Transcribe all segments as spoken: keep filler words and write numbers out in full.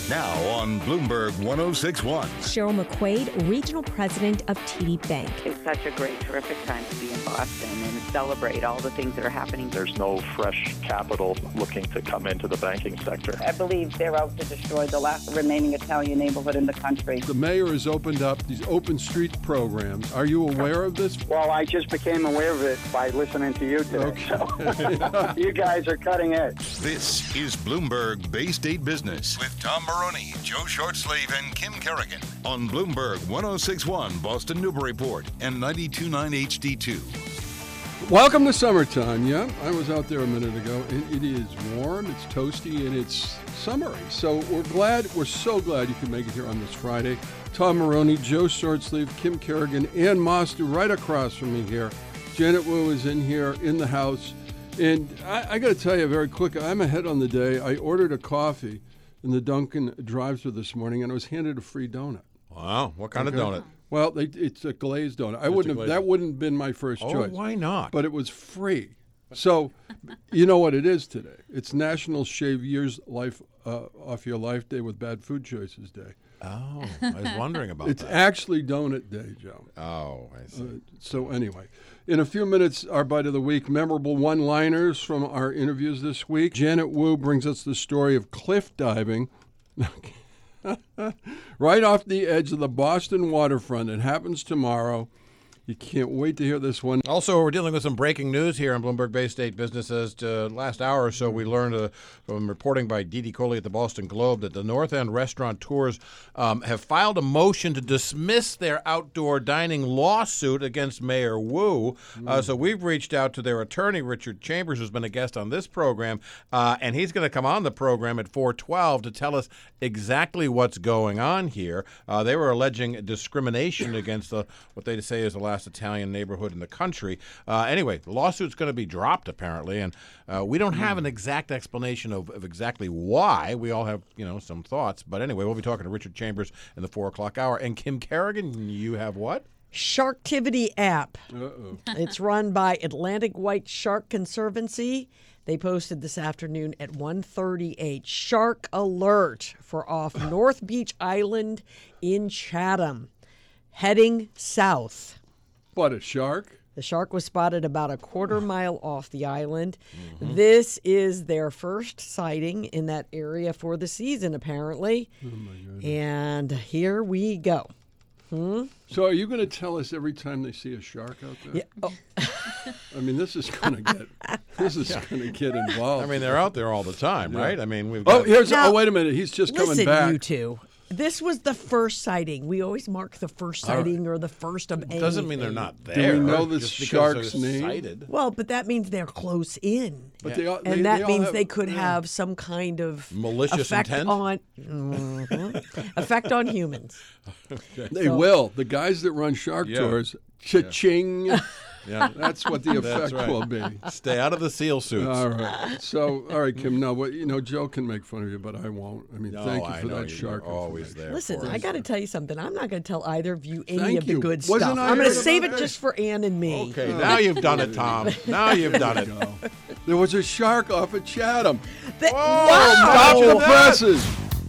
Now on Bloomberg one oh six point one. Cheryl McQuaid, Regional President of T D Bank. It's such a great, terrific time to be in Boston and celebrate all the things that are happening. There's no fresh capital looking to come into the banking sector. I believe they're out to destroy the last remaining Italian neighborhood in the country. The mayor has opened up these open street programs. Are you aware of this? Well, I just became aware of it by listening to you today. Okay. So, you guys are cutting edge. This is Bloomberg Bay State Business with Tom Maroney, Joe Shortsleeve, and Kim Kerrigan on Bloomberg one oh six point one Boston Newburyport and ninety-two point nine H D two. Welcome to summertime. Yeah, I was out there a minute ago, and it is warm, it's toasty, and it's summery. So we're glad, we're so glad you can make it here on this Friday. Tom Maroney, Joe Shortsleeve, Kim Kerrigan, Ann Mostu right across from me here. Janet Wu is in here in the house. And I, I got to tell you very quick, I'm ahead on the day. I ordered a coffee in the Dunkin' drive-thru this morning, and I was handed a free donut. Wow, what kind Okay. of donut? Well, they, it's a glazed donut. I It's wouldn't a have. glazed- That wouldn't have been my first Oh, choice. why not? But it was free. So, you know what it is today? It's National Shave Years Life uh, Off Your Life Day with Bad Food Choices Day. Oh, I was wondering about It's that. actually Donut Day, Joe. Oh, I see. Uh, so anyway, in a few minutes, our Bite of the Week, memorable one-liners from our interviews this week. Janet Wu brings us the story of cliff diving. Right off the edge of the Boston waterfront. It happens tomorrow. You can't wait to hear this one. Also, we're dealing with some breaking news here on Bloomberg Bay State Businesses. Uh, last hour or so, we learned uh, from reporting by Dee Dee Coley at the Boston Globe that the North End restaurateurs um, have filed a motion to dismiss their outdoor dining lawsuit against Mayor Wu. Uh, so we've reached out to their attorney, Richard Chambers, who's been a guest on this program, uh, and he's going to come on the program at four twelve to tell us exactly what's going on here. Uh, they were alleging discrimination against the, what they say is the last Italian neighborhood in the country. Uh, anyway, the lawsuit's going to be dropped apparently, and uh, we don't have an exact explanation of, of exactly why. We all have, you know, some thoughts, but anyway, we'll be talking to Richard Chambers in the four o'clock hour. And Kim Kerrigan, you have what? Sharktivity app. Uh-oh. It's run by Atlantic White Shark Conservancy. They posted this afternoon at one thirty-eight. Shark alert for off North Beach Island in Chatham, heading south. What, a shark? The shark was spotted about a quarter mile off the island. Mm-hmm. This is their first sighting in that area for the season, apparently. Oh, my goodness. And here we go. Hmm? So are you going to tell us every time they see a shark out there? Yeah. Oh. I mean, this is going to get this is going to get involved. I mean, they're out there all the time, Yeah. right? I mean, we've Oh, got... here's Now, oh wait a minute. He's just coming Listen, back. you two. This was the first sighting. We always mark the first All right. sighting or the first of anything. Doesn't mean they're not we there. know this just because shark's they're name? sighted. Well, but that means they're close in. But they all, And they, that they all means have- they could yeah. have some kind of Malicious effect intent? on Mhm. effect on humans. They So- will. The guys that run shark Yeah. tours, cha-ching. Yeah. That's what the That's effect right. will be. Stay out of the seal suits. All right. So, all right, Kim. No, what you know, Joe can make fun of you, but I won't. I mean, No, thank you I for know that you're shark. always information. there. Listen, for I us. got to tell you something. I'm not going to tell either of you any Thank of the you. good Wasn't stuff. I I'm going to heard save about it that? just for Ann and me. Okay, now you've done it, Tom. Now you've done it. Go. There was a shark off at Chatham. Th- Whoa, wow! Stop the presses.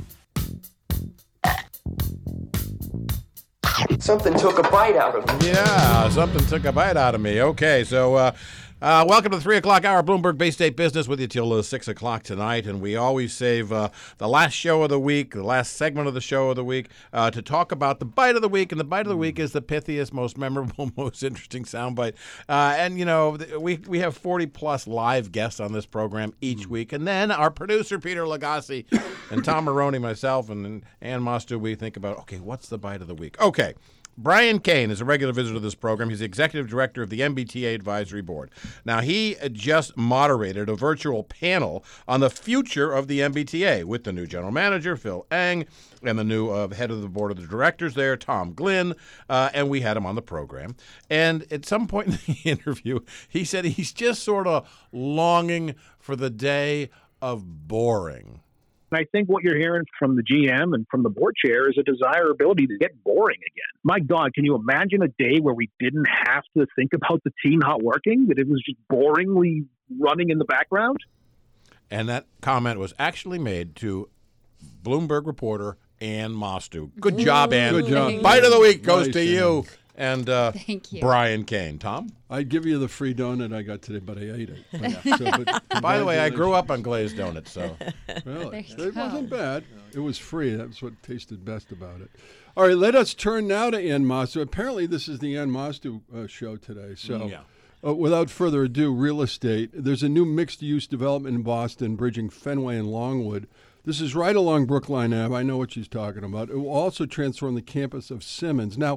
Something took a bite out of me. Yeah, something took a bite out of me. Okay, so uh, uh, welcome to the three o'clock hour, Bloomberg Bay State Business, with you till uh, six o'clock tonight. And we always save uh, the last show of the week, the last segment of the show of the week, uh, to talk about the bite of the week. And the bite of the week is the pithiest, most memorable, most interesting soundbite. Uh, and, you know, th- we we have forty plus live guests on this program each week. And then our producer, Peter Lagasse, and Tom Maroney, myself, and, and Ann Mostu, we think about, okay, what's the bite of the week? Okay. Brian Kane is a regular visitor to this program. He's the executive director of the M B T A Advisory Board. Now, he just moderated a virtual panel on the future of the M B T A with the new general manager, Phil Eng, and the new uh, head of the board of the directors there, Tom Glynn, uh, and we had him on the program. And at some point in the interview, he said he's just sort of longing for the day of boring. I think what you're hearing from the G M and from the board chair is a desirability to get boring again. My God, can you imagine a day where we didn't have to think about the team not working, that it was just boringly running in the background? And that comment was actually made to Bloomberg reporter Ann Mostu. Good job, Ann. Good job. Bite of the week goes Nice, to Ann. you and uh, Thank you. Brian Kane. Tom? I'd give you the free donut I got today, but I ate it. But, so, but By the way, I grew up on glazed donuts, so. Really? There you It go. wasn't bad. It was free. That's what tasted best about it. All right, let us turn now to Ann Mostu. Apparently, this is the Ann Mostu uh, show today. So, Yeah. uh, without further ado, real estate. There's a new mixed-use development in Boston, bridging Fenway and Longwood. This is right along Brookline Avenue. I know what she's talking about. It will also transform the campus of Simmons. Now,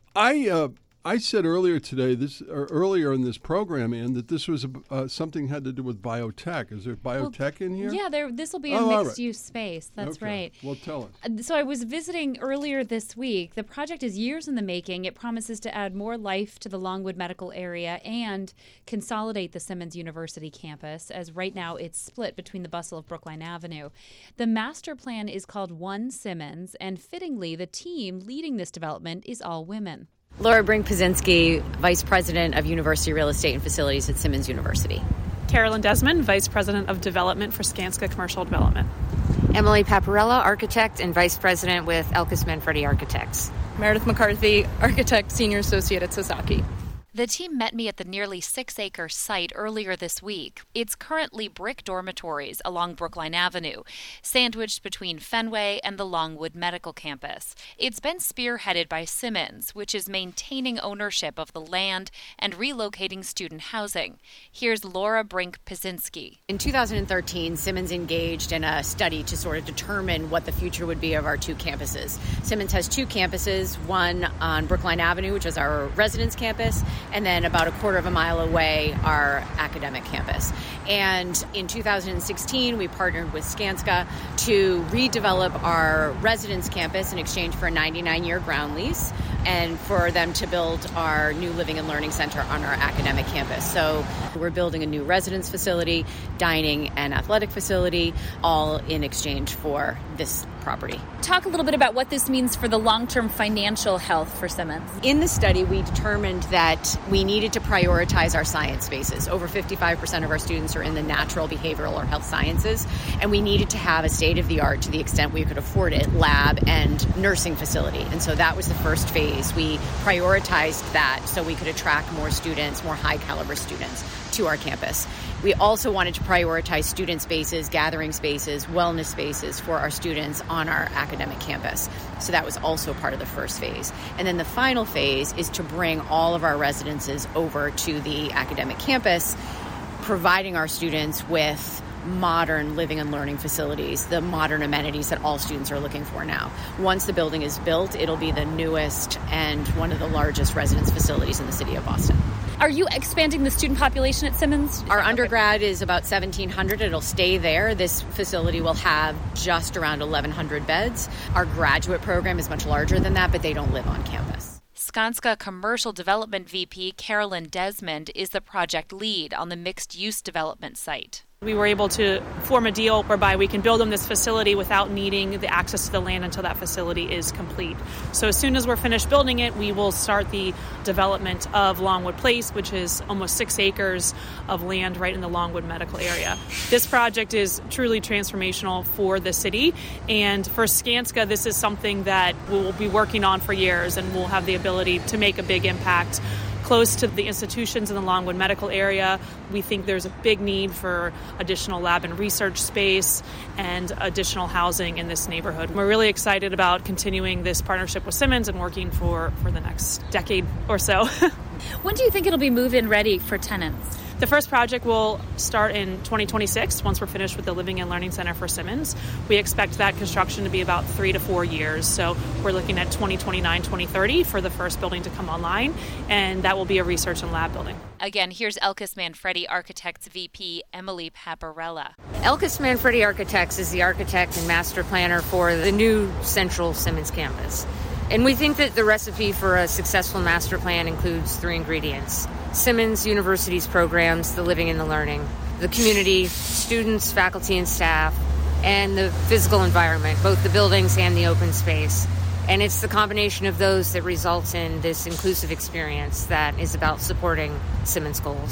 I uh, I said earlier today, this or earlier in this program, Ann, that this was uh, something had to do with biotech. Is there biotech in here? Yeah, there. This will be a Oh, all right. mixed-use space. That's Okay. right. Well, tell us. Uh, So I was visiting earlier this week. The project is years in the making. It promises to add more life to the Longwood medical area and consolidate the Simmons University campus, as right now it's split between the bustle of Brookline Avenue. The master plan is called One Simmons, and fittingly, the team leading this development is all women. Laura Brink-Pazinski, Vice President of University Real Estate and Facilities at Simmons University. Carolyn Desmond, Vice President of Development for Skanska Commercial Development. Emily Paparella, Architect and Vice President with Elkis Manfredi Architects. Meredith McCarthy, Architect, Senior Associate at Sasaki. The team met me at the nearly six-acre site earlier this week. It's currently brick dormitories along Brookline Avenue, sandwiched between Fenway and the Longwood Medical Campus. It's been spearheaded by Simmons, which is maintaining ownership of the land and relocating student housing. Here's Laura Brink-Pazinski. In two thousand thirteen, Simmons engaged in a study to sort of determine what the future would be of our two campuses. Simmons has two campuses, one on Brookline Avenue, which is our residence campus, and then about a quarter of a mile away, our academic campus. And in two thousand sixteen, we partnered with Skanska to redevelop our residence campus in exchange for a ninety-nine year ground lease and for them to build our new Living and Learning Center on our academic campus. So we're building a new residence facility, dining and athletic facility, all in exchange for this property. Talk a little bit about what this means for the long-term financial health for Simmons. In the study, we determined that we needed to prioritize our science spaces. Over fifty-five percent of our students are in the natural, behavioral, or health sciences, and we needed to have a state-of-the-art, to the extent we could afford it, lab and nursing facility. And so that was the first phase. We prioritized that so we could attract more students, more high-caliber students to our campus. We also wanted to prioritize student spaces, gathering spaces, wellness spaces for our students on our academic campus. So that was also part of the first phase. And then the final phase is to bring all of our residences over to the academic campus, providing our students with modern living and learning facilities, the modern amenities that all students are looking for now. Once the building is built, it'll be the newest and one of the largest residence facilities in the city of Boston. Are you expanding the student population at Simmons? Our undergrad is about seventeen hundred. It'll stay there. This facility will have just around eleven hundred beds. Our graduate program is much larger than that, but they don't live on campus. Skanska Commercial Development V P Carolyn Desmond is the project lead on the mixed-use development site. We were able to form a deal whereby we can build them this facility without needing the access to the land until that facility is complete. So as soon as we're finished building it, we will start the development of Longwood Place, which is almost six acres of land right in the Longwood medical area. This project is truly transformational for the city, and for Skanska, this is something that we'll be working on for years, and we'll have the ability to make a big impact close to the institutions in the Longwood medical area. We think there's a big need for additional lab and research space and additional housing in this neighborhood. We're really excited about continuing this partnership with Simmons and working for, for the next decade or so. When do you think it'll be move-in ready for tenants? The first project will start in twenty twenty-six, once we're finished with the Living and Learning Center for Simmons. We expect that construction to be about three to four years. So we're looking at twenty twenty-nine, twenty thirty for the first building to come online, and that will be a research and lab building. Again, here's Elkis Manfredi Architects V P Emily Paparella. Elkis Manfredi Architects is the architect and master planner for the new Central Simmons campus. And we think that the recipe for a successful master plan includes three ingredients: Simmons University's programs, the living and the learning, the community, students, faculty, and staff, and the physical environment, both the buildings and the open space. And it's the combination of those that results in this inclusive experience that is about supporting Simmons' goals.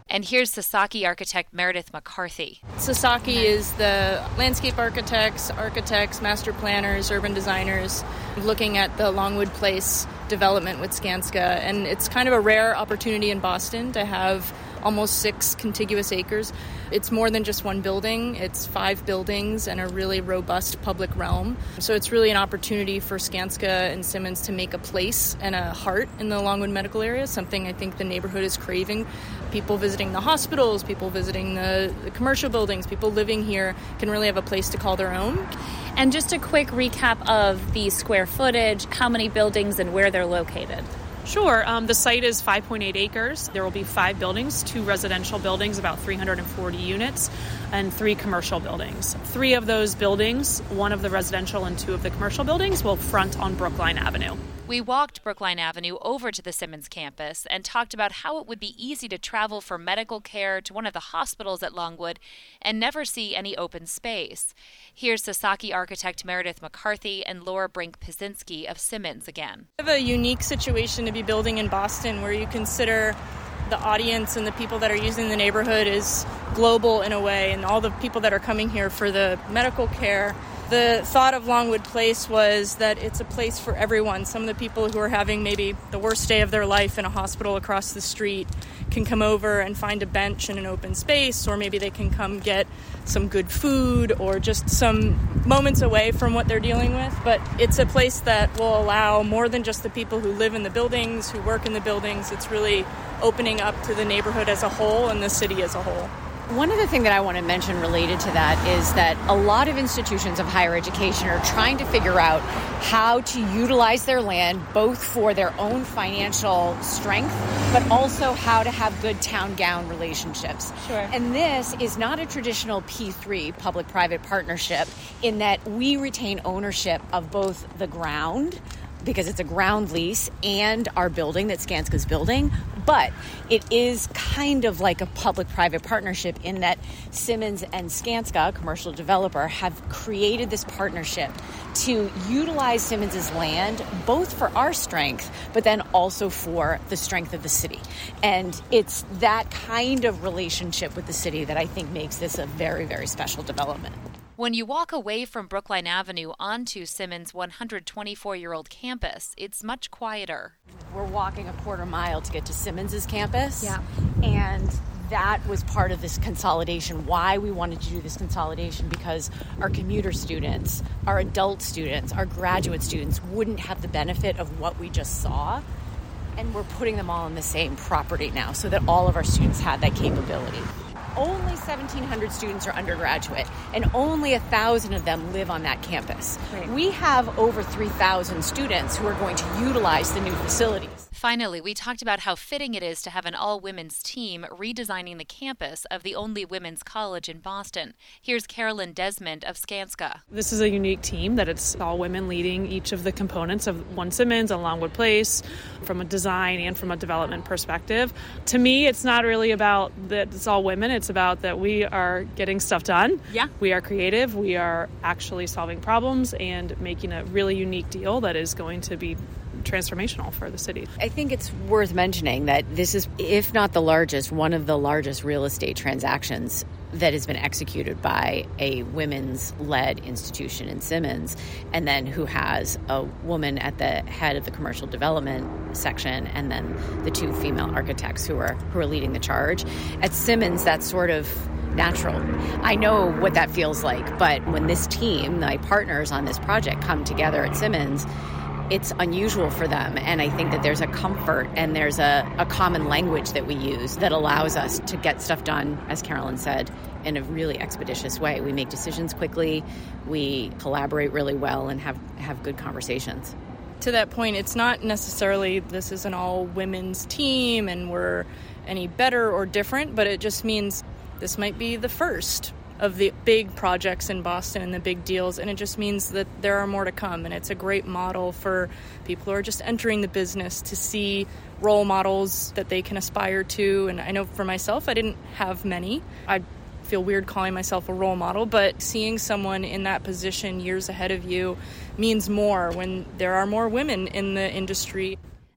And here's Sasaki architect Meredith McCarthy. Sasaki is the landscape architects, architects, master planners, urban designers looking at the Longwood Place development with Skanska. And it's kind of a rare opportunity in Boston to have almost six contiguous acres. It's more than just one building. It's five buildings and a really robust public realm. So it's really an opportunity for Skanska and Simmons to make a place and a heart in the Longwood medical area, something I think the neighborhood is craving. People visiting the hospitals, people visiting the, the commercial buildings, people living here can really have a place to call their own. And just a quick recap of the square footage, how many buildings and where they're located. Sure. Um, the site is five point eight acres. There will be five buildings, two residential buildings, about three hundred forty units, and three commercial buildings. Three of those buildings, one of the residential and two of the commercial buildings, will front on Brookline Avenue. We walked Brookline Avenue over to the Simmons campus and talked about how it would be easy to travel for medical care to one of the hospitals at Longwood and never see any open space. Here's Sasaki architect Meredith McCarthy and Laura Brink-Pazinski of Simmons again. We have a unique situation to be building in Boston where you consider the audience and the people that are using the neighborhood is global in a way, and all the people that are coming here for the medical care. The thought of Longwood Place was that it's a place for everyone. Some of the people who are having maybe the worst day of their life in a hospital across the street can come over and find a bench in an open space, or maybe they can come get some good food or just some moments away from what they're dealing with. But it's a place that will allow more than just the people who live in the buildings, who work in the buildings. It's really opening up to the neighborhood as a whole and the city as a whole. One other thing that I want to mention related to that is that a lot of institutions of higher education are trying to figure out how to utilize their land both for their own financial strength, but also how to have good town-gown relationships. Sure. And this is not a traditional P three, public-private partnership, in that we retain ownership of both the ground, because it's a ground lease, and our building that Skanska's building. But it is kind of like a public-private partnership in that Simmons and Skanska, a commercial developer, have created this partnership to utilize Simmons's land both for our strength, but then also for the strength of the city. And it's that kind of relationship with the city that I think makes this a very, very special development. When you walk away from Brookline Avenue onto Simmons' one hundred twenty-four-year-old campus, it's much quieter. We're walking a quarter mile to get to Simmons's campus. Yeah. And that was part of this consolidation, why we wanted to do this consolidation, because our commuter students, our adult students, our graduate students wouldn't have the benefit of what we just saw. And we're putting them all on the same property now so that all of our students had that capability. Only seventeen hundred students are undergraduate, and only one thousand of them live on that campus. Right. We have over three thousand students who are going to utilize the new facilities. Finally, we talked about how fitting it is to have an all-women's team redesigning the campus of the only women's college in Boston. Here's Carolyn Desmond of Skanska. This is a unique team that it's all women leading each of the components of One Simmons and Longwood Place from a design and from a development perspective. To me, it's not really about that it's all women. It's about that we are getting stuff done. Yeah. We are creative. We are actually solving problems and making a really unique deal that is going to be transformational for the city. I think it's worth mentioning that this is, if not the largest, one of the largest real estate transactions that has been executed by a women's-led institution in Simmons, and then who has a woman at the head of the commercial development section, and then the two female architects who are who are leading the charge. At Simmons, that's sort of natural. I know what that feels like, but when this team, my partners on this project, come together at Simmons, it's unusual for them, and I think that there's a comfort and there's a, a common language that we use that allows us to get stuff done, as Carolyn said, in a really expeditious way. We make decisions quickly, we collaborate really well, and have, have good conversations. To that point, it's not necessarily this is an all-women's team and we're any better or different, but it just means this might be the first of the big projects in Boston and the big deals, and it just means that there are more to come, and it's a great model for people who are just entering the business to see role models that they can aspire to. And I know for myself, I didn't have many. I feel weird calling myself a role model, but seeing someone in that position years ahead of you means more when there are more women in the industry.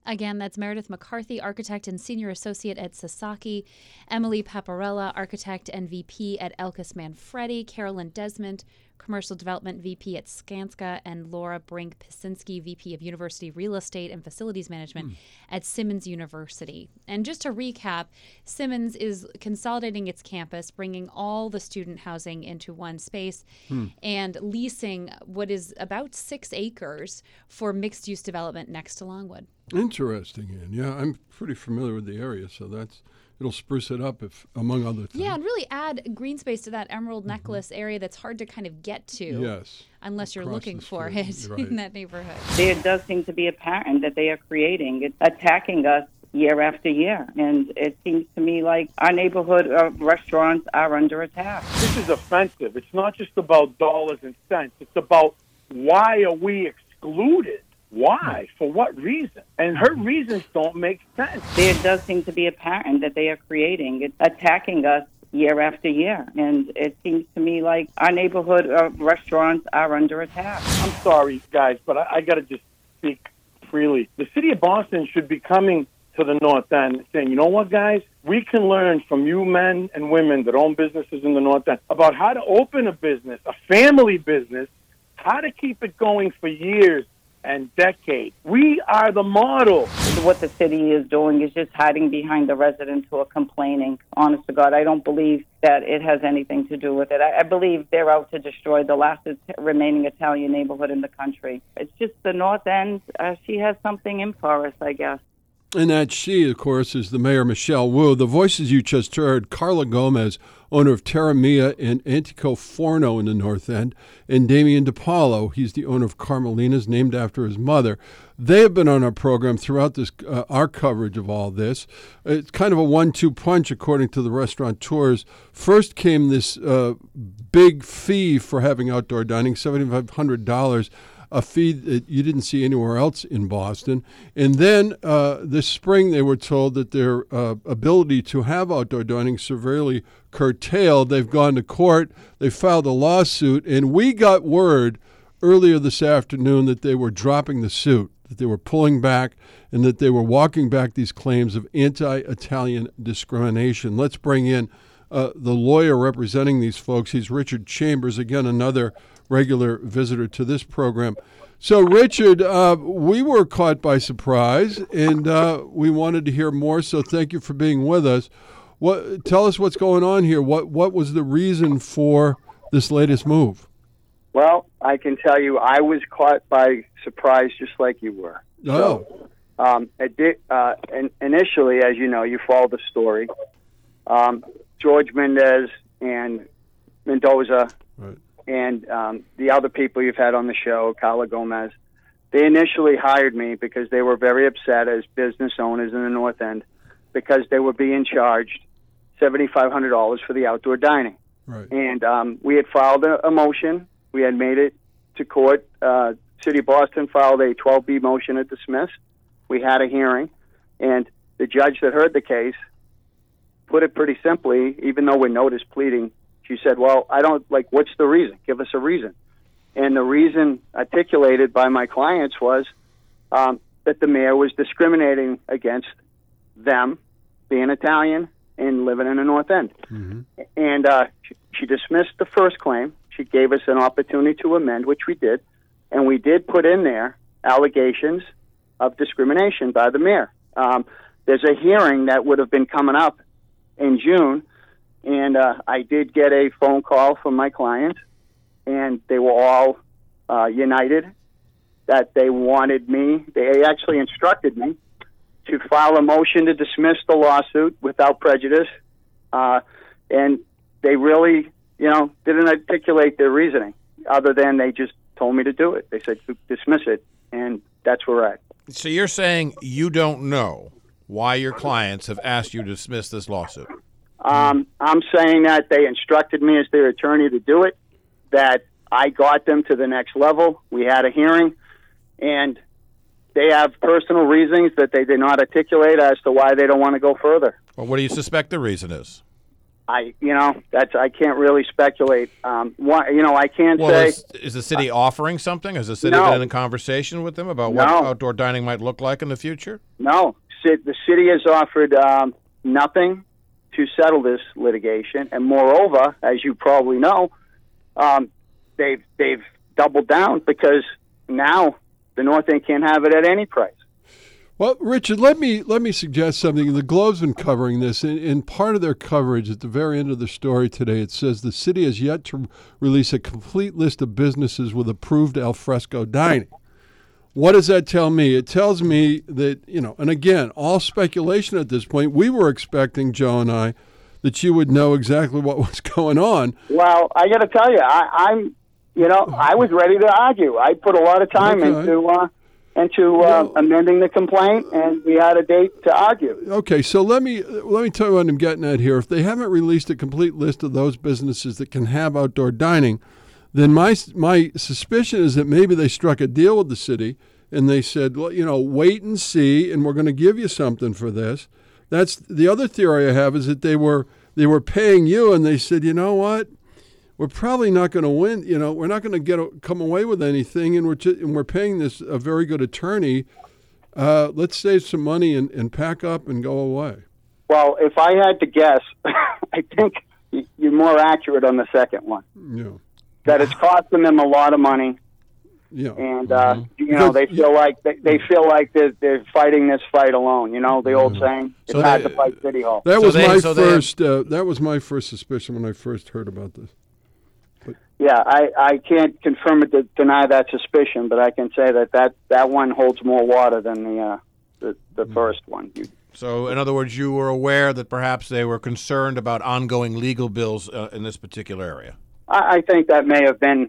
Again, that's Meredith McCarthy, architect and senior associate at Sasaki, Emily Paparella, architect and V P at Elkus Manfredi, Carolyn Desmond, commercial development V P at Skanska, and Laura Brink Pisinski, V P of University Real Estate and Facilities Management mm. at Simmons University. And just to recap, Simmons is consolidating its campus, bringing all the student housing into one space mm. and leasing what is about six acres for mixed-use development next to Longwood. Interesting, Ann. Yeah, I'm pretty familiar with the area, so that's it'll spruce it up, if among other things. Yeah, and really add green space to that Emerald Necklace mm-hmm. area that's hard to kind of get to. Yes. Unless you're Across looking for it right. in that neighborhood. There does seem to be a pattern that they are creating. It's attacking us year after year. And it seems to me like our neighborhood uh, restaurants are under attack. This is offensive. It's not just about dollars and cents. It's about why are we excluded? Why? For what reason? And her reasons don't make sense. There does seem to be a pattern that they are creating. It's attacking us year after year. And it seems to me like our neighborhood uh, restaurants are under attack. I'm sorry, guys, but I, I got to just speak freely. The city of Boston should be coming to the North End saying, you know what, guys? We can learn from you men and women that own businesses in the North End about how to open a business, a family business, how to keep it going for years and decades. We are the model. What the city is doing is just hiding behind the residents who are complaining. Honest to God, I don't believe that it has anything to do with it. I, I believe they're out to destroy the last remaining Italian neighborhood in the country. It's just the North End. Uh, she has something in for us, I guess. And that she, of course, is the mayor, Michelle Wu. The voices you just heard, Carla Gomez, owner of Terra Mia and Antico Forno in the North End, and Damian DePaulo, he's the owner of Carmelina's, named after his mother. They have been on our program throughout this uh, our coverage of all this. It's kind of a one two punch, according to the restaurateurs. First came this uh, big fee for having outdoor dining, seven thousand five hundred dollars. A fee that you didn't see anywhere else in Boston. And then uh, this spring they were told that their uh, ability to have outdoor dining severely curtailed. They've gone to court. They filed a lawsuit. And we got word earlier this afternoon that they were dropping the suit, that they were pulling back, and that they were walking back these claims of anti-Italian discrimination. Let's bring in uh, the lawyer representing these folks. He's Richard Chambers, again, another regular visitor to this program. So, Richard, uh, we were caught by surprise, and uh, we wanted to hear more, so thank you for being with us. What, tell us what's going on here. What what was the reason for this latest move? Well, I can tell you I was caught by surprise just like you were. Oh. So, um, it did, uh, and initially, as you know, you follow the story, um, George Mendez and Mendoza, right. and um, the other people you've had on the show, Carla Gomez, they initially hired me because they were very upset as business owners in the North End because they were being charged seven thousand five hundred dollars for the outdoor dining. Right. And um, we had filed a, a motion. We had made it to court. Uh, City of Boston filed a twelve B motion to dismiss. We had a hearing, and the judge that heard the case put it pretty simply, even though we're notice pleading, she said, well, I don't, like, what's the reason? Give us a reason. And the reason articulated by my clients was um, that the mayor was discriminating against them being Italian and living in the North End. Mm-hmm. And uh, she, she dismissed the first claim. She gave us an opportunity to amend, which we did. And we did put in there allegations of discrimination by the mayor. Um, there's a hearing that would have been coming up in June, and uh, I did get a phone call from my client, and they were all uh, united that they wanted me, they actually instructed me to file a motion to dismiss the lawsuit without prejudice, uh, and they really, you know, didn't articulate their reasoning, other than they just told me to do it. They said, dismiss it, and that's where we're at. So you're saying you don't know why your clients have asked you to dismiss this lawsuit? Um, I'm saying that they instructed me as their attorney to do it, that I got them to the next level. We had a hearing, and they have personal reasons that they did not articulate as to why they don't want to go further. Well, what do you suspect the reason is? I, you know, that's I can't really speculate. Um, why, you know, I can't well, say. Is, is the city offering something? Has the city No. been in conversation with them about what No. outdoor dining might look like in the future? No, Ci- the city has offered um, nothing to settle this litigation, and moreover, as you probably know, um, they've they've doubled down because now the North End can't have it at any price. Well, Richard, let me let me suggest something. The Globe's been covering this. In, in part of their coverage, at the very end of the story today, it says the city has yet to release a complete list of businesses with approved al fresco dining. What does that tell me? It tells me that, you know, and again, all speculation at this point. We were expecting, Joe and I, that you would know exactly what was going on. Well, I got to tell you, I, I'm, you know, I was ready to argue. I put a lot of time Okay. into uh, into uh, amending the complaint, and we had a date to argue. Okay, so let me let me tell you what I'm getting at here. If they haven't released a complete list of those businesses that can have outdoor dining, then my my suspicion is that maybe they struck a deal with the city and they said, well, you know, wait and see, and we're going to give you something for this. That's the other theory I have, is that they were they were paying you, and they said, you know what, we're probably not going to win. You know, we're not going to get a, come away with anything, and we're just, and we're paying this a very good attorney. Uh, let's save some money and, and pack up and go away. Well, if I had to guess, I think y- you're more accurate on the second one. Yeah. That it's costing them a lot of money. Yeah. And uh, you know, they feel like they, they feel like they're, they're fighting this fight alone. You know, the old saying, "It's So hard they- to fight City Hall." That So was they- my so they- first. Uh, that was my first suspicion when I first heard about this. Yeah, I, I can't confirm it to deny that suspicion, but I can say that that, that one holds more water than the uh, the, the first one. You, So, in other words, you were aware that perhaps they were concerned about ongoing legal bills uh, in this particular area. I, I think that may have been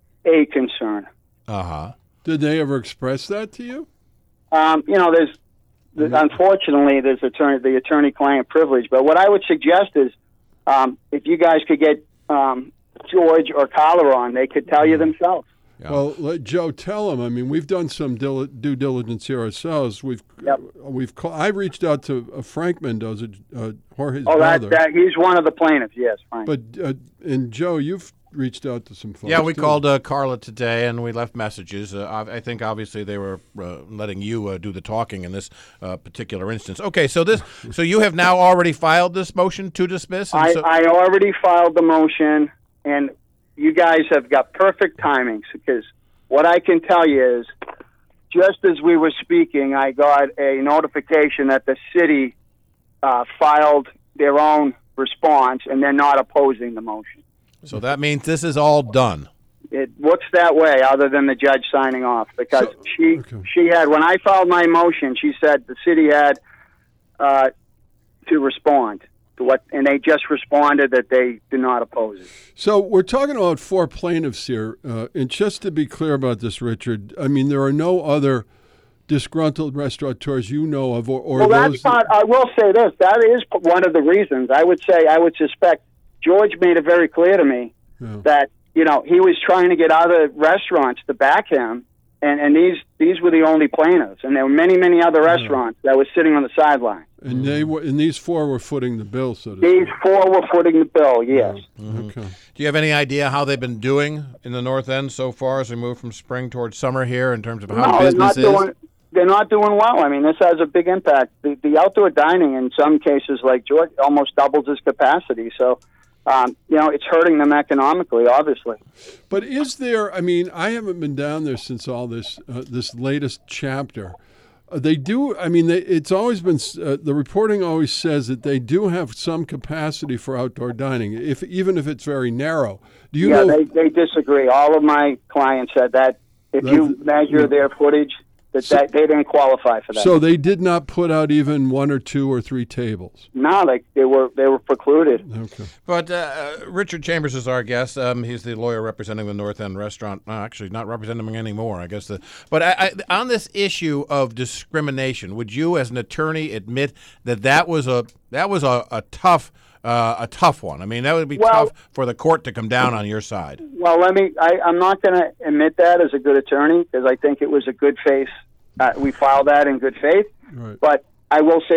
a concern. Uh huh. Did they ever express that to you? Um, you know, there's, there's unfortunately there's attorney the attorney-client privilege. But what I would suggest is, um, if you guys could get um, George or Carla on, they could tell you themselves. Yeah. Well, let Joe tell him. I mean, we've done some dil- due diligence here ourselves. We've Yep. uh, we've call- I reached out to uh, Frank Mendoza, uh, Jorge's Oh, that, brother. that he's one of the plaintiffs. Yes, Frank. But uh, and Joe, you've reached out to some folks. Yeah, we too. called uh, Carla today, and we left messages. Uh, I I think obviously they were uh, letting you uh, do the talking in this uh, particular instance. Okay, so this, so you have now already filed this motion to dismiss. and I, so- I already filed the motion, and you guys have got perfect timings, because what I can tell you is, just as we were speaking, I got a notification that the city uh, filed their own response, and they're not opposing the motion. So that means this is all done. It looks that way, other than the judge signing off, because So- she okay. she had, when I filed my motion, she said the city had uh, to respond to what, and they just responded that they do not oppose it. So we're talking about four plaintiffs here, uh, and just to be clear about this, Richard, I mean there are no other disgruntled restaurateurs you know of, or, or Well, those. that's not. I will say this. That is p- one of the reasons. I would say. I would suspect. George made it very clear to me Yeah. that you know he was trying to get other restaurants to back him, and and these these were the only plaintiffs, and there were many many other restaurants that were sitting on the sideline. And they were, and these four were footing the bill, so to These speak. four were footing the bill. Yes. Okay. Do you have any idea how they've been doing in the North End so far as we move from spring towards summer here in terms of how No, they're not business is? doing. They're not doing well. I mean, this has a big impact. The, the outdoor dining, in some cases, like George, almost doubles its capacity. So, um, you know, it's hurting them economically, obviously. But is there? I mean, I haven't been down there since all this uh, this latest chapter. Uh, they do. I mean, they, it's always been uh, the reporting always says that they do have some capacity for outdoor dining, if even if it's very narrow. Do you yeah, know? they, they disagree. All of my clients said that if That's- you measure yeah. their footage, that, So- that they didn't qualify for that. So they did not put out even one or two or three tables. no, they they were they were precluded. Okay. But uh, Richard Chambers is our guest. Um, he's the lawyer representing the North End Restaurant. Uh, actually, not representing him anymore, I guess. The, but I, I, on this issue of discrimination, would you, as an attorney, admit that that was a that was a, a tough uh, a tough one? I mean, that would be Well- tough for the court to come down on your side. Well, let me. I, I'm not going to admit that as a good attorney, because I think it was a good faith. Uh, we filed that in good faith. Right. But I will say this: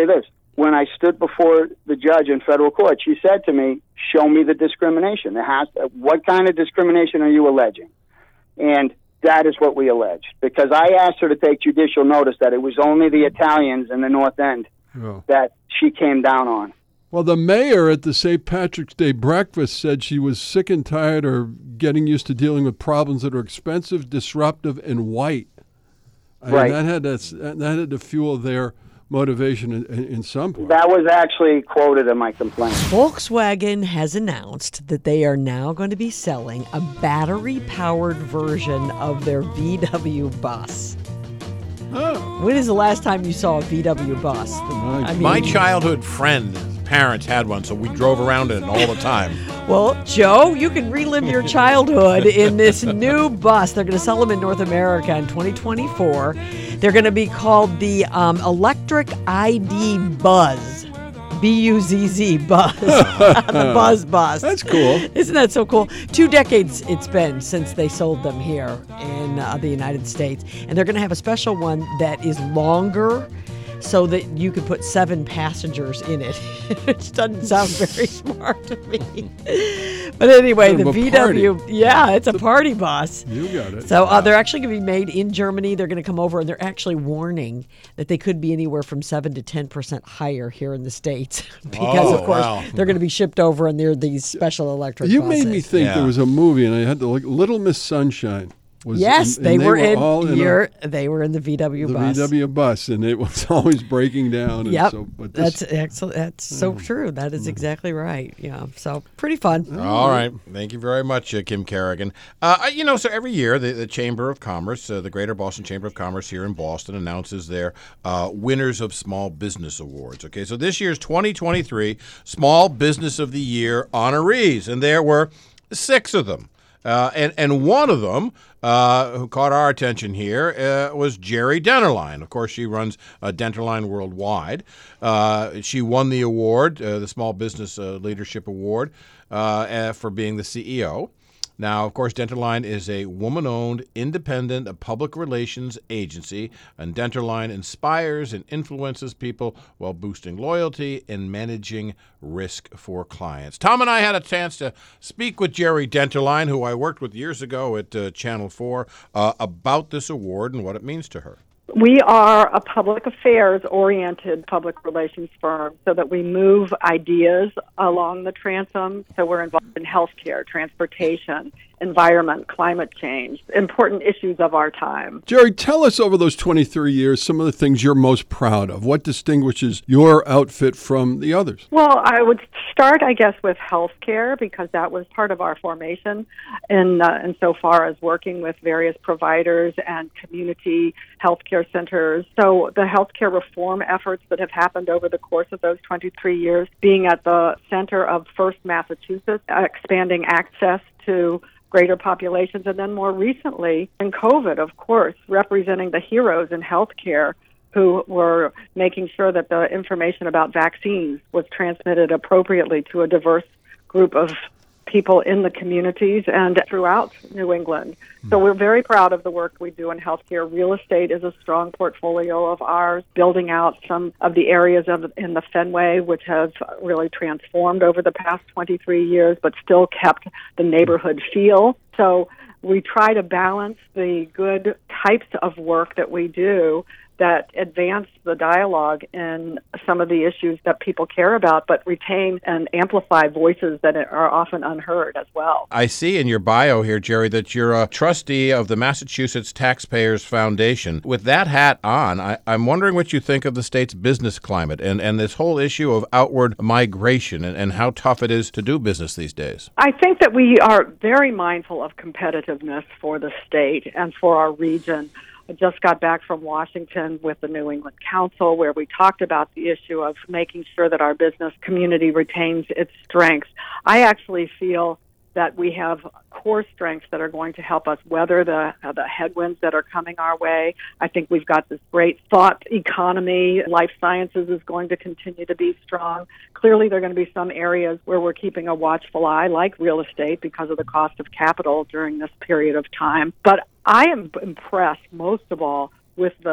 when I stood before the judge in federal court, she said to me, show me the discrimination. There has to, what kind of discrimination are you alleging? And that is what we alleged, because I asked her to take judicial notice that it was only the Italians in the North End Oh. that she came down on. Well, the mayor at the Saint Patrick's Day breakfast said she was sick and tired of getting used to dealing with problems that are expensive, disruptive, and white. I mean, Right. that had to, that had to fuel their motivation in, in, in some part. That was actually quoted in my complaint. Volkswagen has announced that they are now going to be selling a battery-powered version of their V W bus. Oh. When is the last time you saw a V W bus? I mean, My childhood friend, parents had one, so we drove around in it all the time. Well, Joe, you can relive your childhood in this new bus. They're going to sell them in North America in twenty twenty-four. They're going to be called the um, Electric I D Buzz. B U Z Z, Buzz. The Buzz Bus. That's cool. Isn't that so cool? Two decades it's been since they sold them here in uh, the United States. And they're going to have a special one that is longer so that you could put seven passengers in it, which doesn't sound very smart to me. But anyway, Kind the of a V W, party. yeah, it's a party bus. You got it. So uh, they're actually going to be made in Germany. They're going to come over, and they're actually warning that they could be anywhere from seven to ten percent higher here in the States because, Oh, of course, wow. they're going to be shipped over, and they're these special electric You buses. made me think Yeah. there was a movie, and I had to look. Little Miss Sunshine. Was, Yes, and- they, and were, in. all in a- your, they were in the V W the bus. V W bus, and it was always breaking down. And Yep, so, but this, that's excellent. That's so true. That is exactly right. Yeah, so pretty fun. All right. Thank you very much, uh, Kim Kerrigan. Uh, you know, so every year the, the Chamber of Commerce, uh, the Greater Boston Chamber of Commerce here in Boston, announces their uh, winners of Small Business Awards. Okay, so this year's twenty twenty-three Small Business of the Year honorees, and there were six of them. Uh, and, and one of them uh, who caught our attention here uh, was Jerry Denterline. Of course, she runs uh, Denterline Worldwide. Uh, she won the award, uh, the Small Business uh, Leadership Award, uh, uh, for being the C E O. Now, of course, Denterline is a woman-owned, independent public relations agency, and Denterline inspires and influences people while boosting loyalty and managing risk for clients. Tom and I had a chance to speak with Jerry Denterline, who I worked with years ago at uh, Channel four, uh, about this award and what it means to her. We are a public affairs-oriented public relations firm, so that we move ideas along the transom. So we're involved in healthcare, transportation, environment, climate change, important issues of our time. Jerry, tell us over those twenty-three years some of the things you're most proud of. What distinguishes your outfit from the others? Well, I would start, I guess, with healthcare, because that was part of our formation in, uh, insofar as working with various providers and community healthcare centers. So the healthcare reform efforts that have happened over the course of those twenty-three years, being at the center of First Massachusetts, expanding access to greater populations, and then more recently in COVID, of course, representing the heroes in healthcare who were making sure that the information about vaccines was transmitted appropriately to a diverse group of people in the communities and throughout New England. So we're very proud of the work we do in healthcare. Real estate is a strong portfolio of ours, building out some of the areas of in the Fenway, which have really transformed over the past twenty-three years, but still kept the neighborhood feel. So we try to balance the good types of work that we do that advance the dialogue in some of the issues that people care about, but retain and amplify voices that are often unheard as well. I see in your bio here, Jerry, that you're a trustee of the Massachusetts Taxpayers Foundation. With that hat on, I, I'm wondering what you think of the state's business climate and, and this whole issue of outward migration and, and how tough it is to do business these days. I think that we are very mindful of competitiveness for the state and for our region. I just got back from Washington with the New England Council, where we talked about the issue of making sure that our business community retains its strengths. I actually feel that we have core strengths that are going to help us weather the uh, the headwinds that are coming our way. I think we've got this great thought economy. Life sciences is going to continue to be strong. Clearly, there are going to be some areas where we're keeping a watchful eye, like real estate, because of the cost of capital during this period of time. But I am impressed, most of all, with the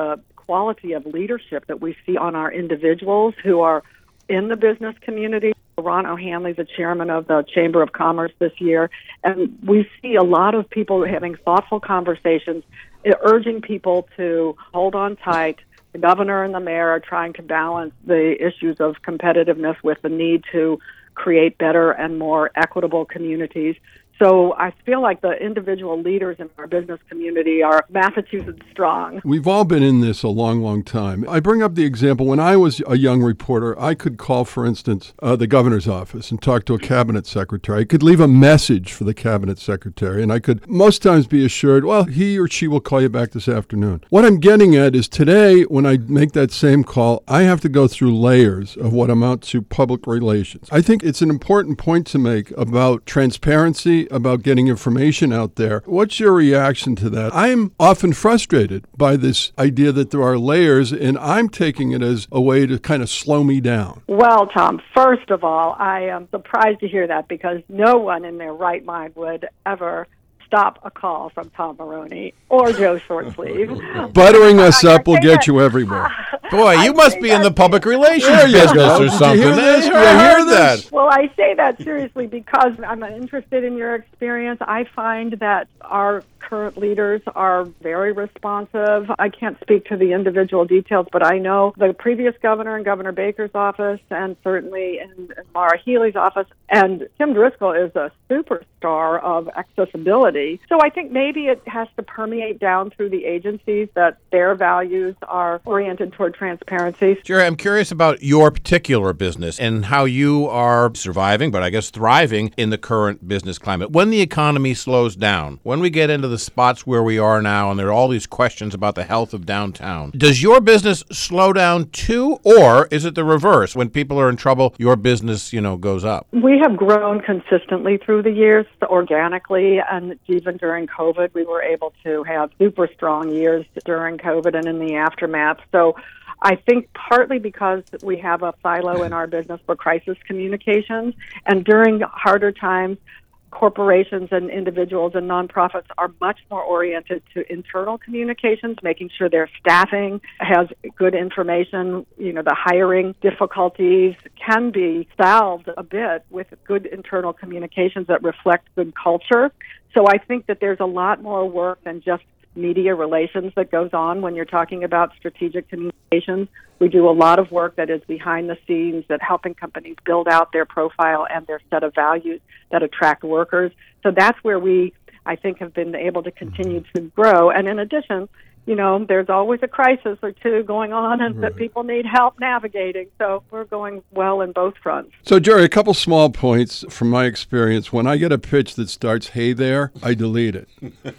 quality of leadership that we see on our individuals who are in the business community. Ron O'Hanley's the chairman of the Chamber of Commerce this year, and we see a lot of people having thoughtful conversations, urging people to hold on tight. The governor and the mayor are trying to balance the issues of competitiveness with the need to create better and more equitable communities. So I feel like the individual leaders in our business community are Massachusetts strong. We've all been in this a long, long time. I bring up the example, when I was a young reporter, I could call, for instance, uh, the governor's office and talk to a cabinet secretary. I could leave a message for the cabinet secretary, and I could most times be assured, well, he or she will call you back this afternoon. What I'm getting at is today, when I make that same call, I have to go through layers of what amount to public relations. I think it's an important point to make about transparency, about getting information out there. What's your reaction to that? I'm often frustrated by this idea that there are layers, and I'm taking it as a way to kind of slow me down. Well, Tom, first of all, I am surprised to hear that, because no one in their right mind would ever stop a call from Tom Maroney or Joe Shortsleeve. Buttering us up will get you everywhere. Boy, you must be in the public relations There you business go. or Did you something. hear this? I Did you hear heard this? that. Well, I say that seriously because I'm interested in your experience. I find that our current leaders are very responsive. I can't speak to the individual details, but I know the previous governor and Governor Baker's office, and certainly in, in Maura Healey's office, and Tim Driscoll is a superstar of accessibility. So I think maybe it has to permeate down through the agencies that their values are oriented toward transparency. Jerry, I'm curious about your particular business and how you are surviving, but I guess thriving in the current business climate. When the economy slows down, when we get into the spots where we are now and there are all these questions about the health of downtown, does your business slow down too, or is it the reverse? When people are in trouble, your business, you know, goes up? We have grown consistently through the years, organically, and even during COVID, we were able to have super strong years during COVID and in the aftermath. So I think partly because we have a silo in our business for crisis communications, and during harder times, corporations and individuals and nonprofits are much more oriented to internal communications, making sure their staffing has good information. You know, the hiring difficulties can be solved a bit with good internal communications that reflect good culture. So I think that there's a lot more work than just media relations that goes on when you're talking about strategic communications. We do a lot of work that is behind the scenes, that helping companies build out their profile and their set of values that attract workers. So that's where we, I think, have been able to continue to grow. And in addition, you know, there's always a crisis or two going on and that people need help navigating. So we're going well in both fronts. So, Jerry, a couple small points from my experience. When I get a pitch that starts, "Hey there," I delete it.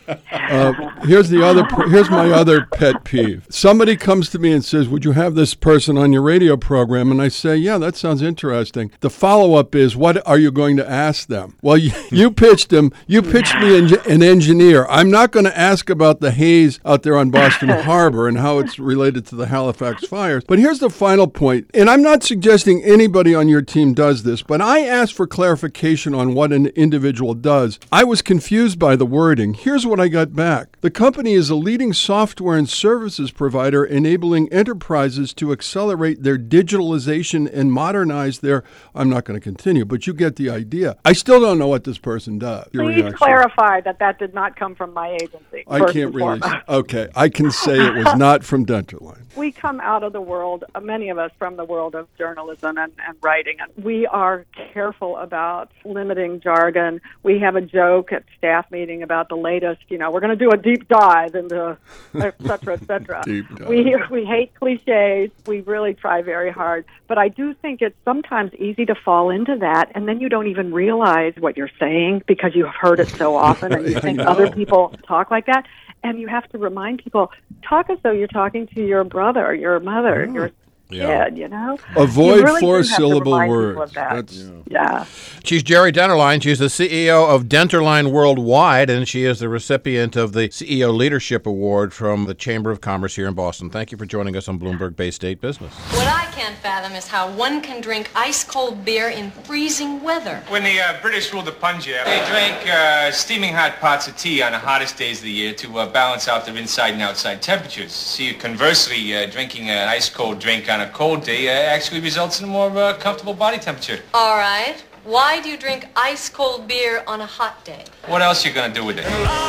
Uh, here's the other. Here's my other pet peeve. Somebody comes to me and says, "Would you have this person on your radio program?" And I say, "Yeah, that sounds interesting." The follow-up is, "What are you going to ask them?" Well, you, you pitched them. You pitched me an, an engineer. I'm not going to ask about the haze out there on Boston Harbor and how it's related to the Halifax fires. But here's the final point, and I'm not suggesting anybody on your team does this, but I asked for clarification on what an individual does. I was confused by the wording. Here's what I got back. The company is a leading software and services provider enabling enterprises to accelerate their digitalization and modernize their... I'm not going to continue, but you get the idea. I still don't know what this person does. Your Please reaction. clarify that that did not come from my agency. I can't really... Okay, I can say it was not from Denterline. We come out of the world, uh, many of us from the world of journalism and, and writing, and we are careful about limiting jargon. We have a joke at staff meeting about the latest, you know, we're going to do a deep dive into et cetera, et cetera. We, we hate cliches. We really try very hard. But I do think it's sometimes easy to fall into that, and then you don't even realize what you're saying because you've heard it so often, and you think other people talk like that. And you have to remind people, talk as though you're talking to your brother, your mother, oh. your Yeah. kid, you know? Avoid you really four-syllable words. That. That's, yeah. She's Jerry Denterline. She's the C E O of Denterline Worldwide, and she is the recipient of the C E O Leadership Award from the Chamber of Commerce here in Boston. Thank you for joining us on Bloomberg Bay State Business. When I can't fathom is how one can drink ice-cold beer in freezing weather. When the uh, British ruled the Punjab, they drank uh, steaming hot pots of tea on the hottest days of the year to uh, balance out their inside and outside temperatures. See, conversely, uh, drinking an ice-cold drink on a cold day uh, actually results in a more uh, comfortable body temperature. All right. Why do you drink ice-cold beer on a hot day? What else are you going to do with it?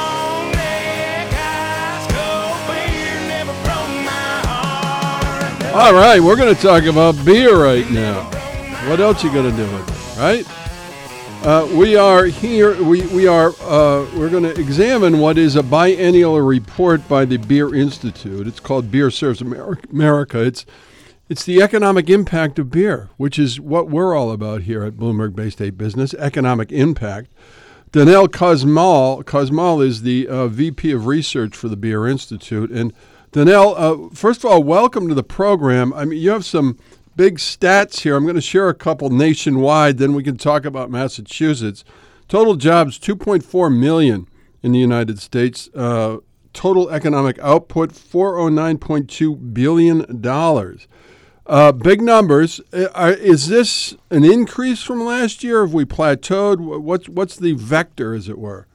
All right, we're going to talk about beer right now. What else you going to do with it, right? Uh, we are here. We we are. Uh, we're going to examine what is a biennial report by the Beer Institute. It's called Beer Serves America. It's it's the economic impact of beer, which is what we're all about here at Bloomberg Bay State Business. Economic impact. Danelle Cosmal Cosmal is the uh, V P of Research for the Beer Institute, and Danelle, uh, first of all, welcome to the program. I mean, you have some big stats here. I'm going to share a couple nationwide, then we can talk about Massachusetts. Total jobs, two point four million in the United States. Uh, total economic output, four hundred nine point two billion dollars. Uh, big numbers. Uh, is this an increase from last year? Have we plateaued? What's, what's the vector, as it were?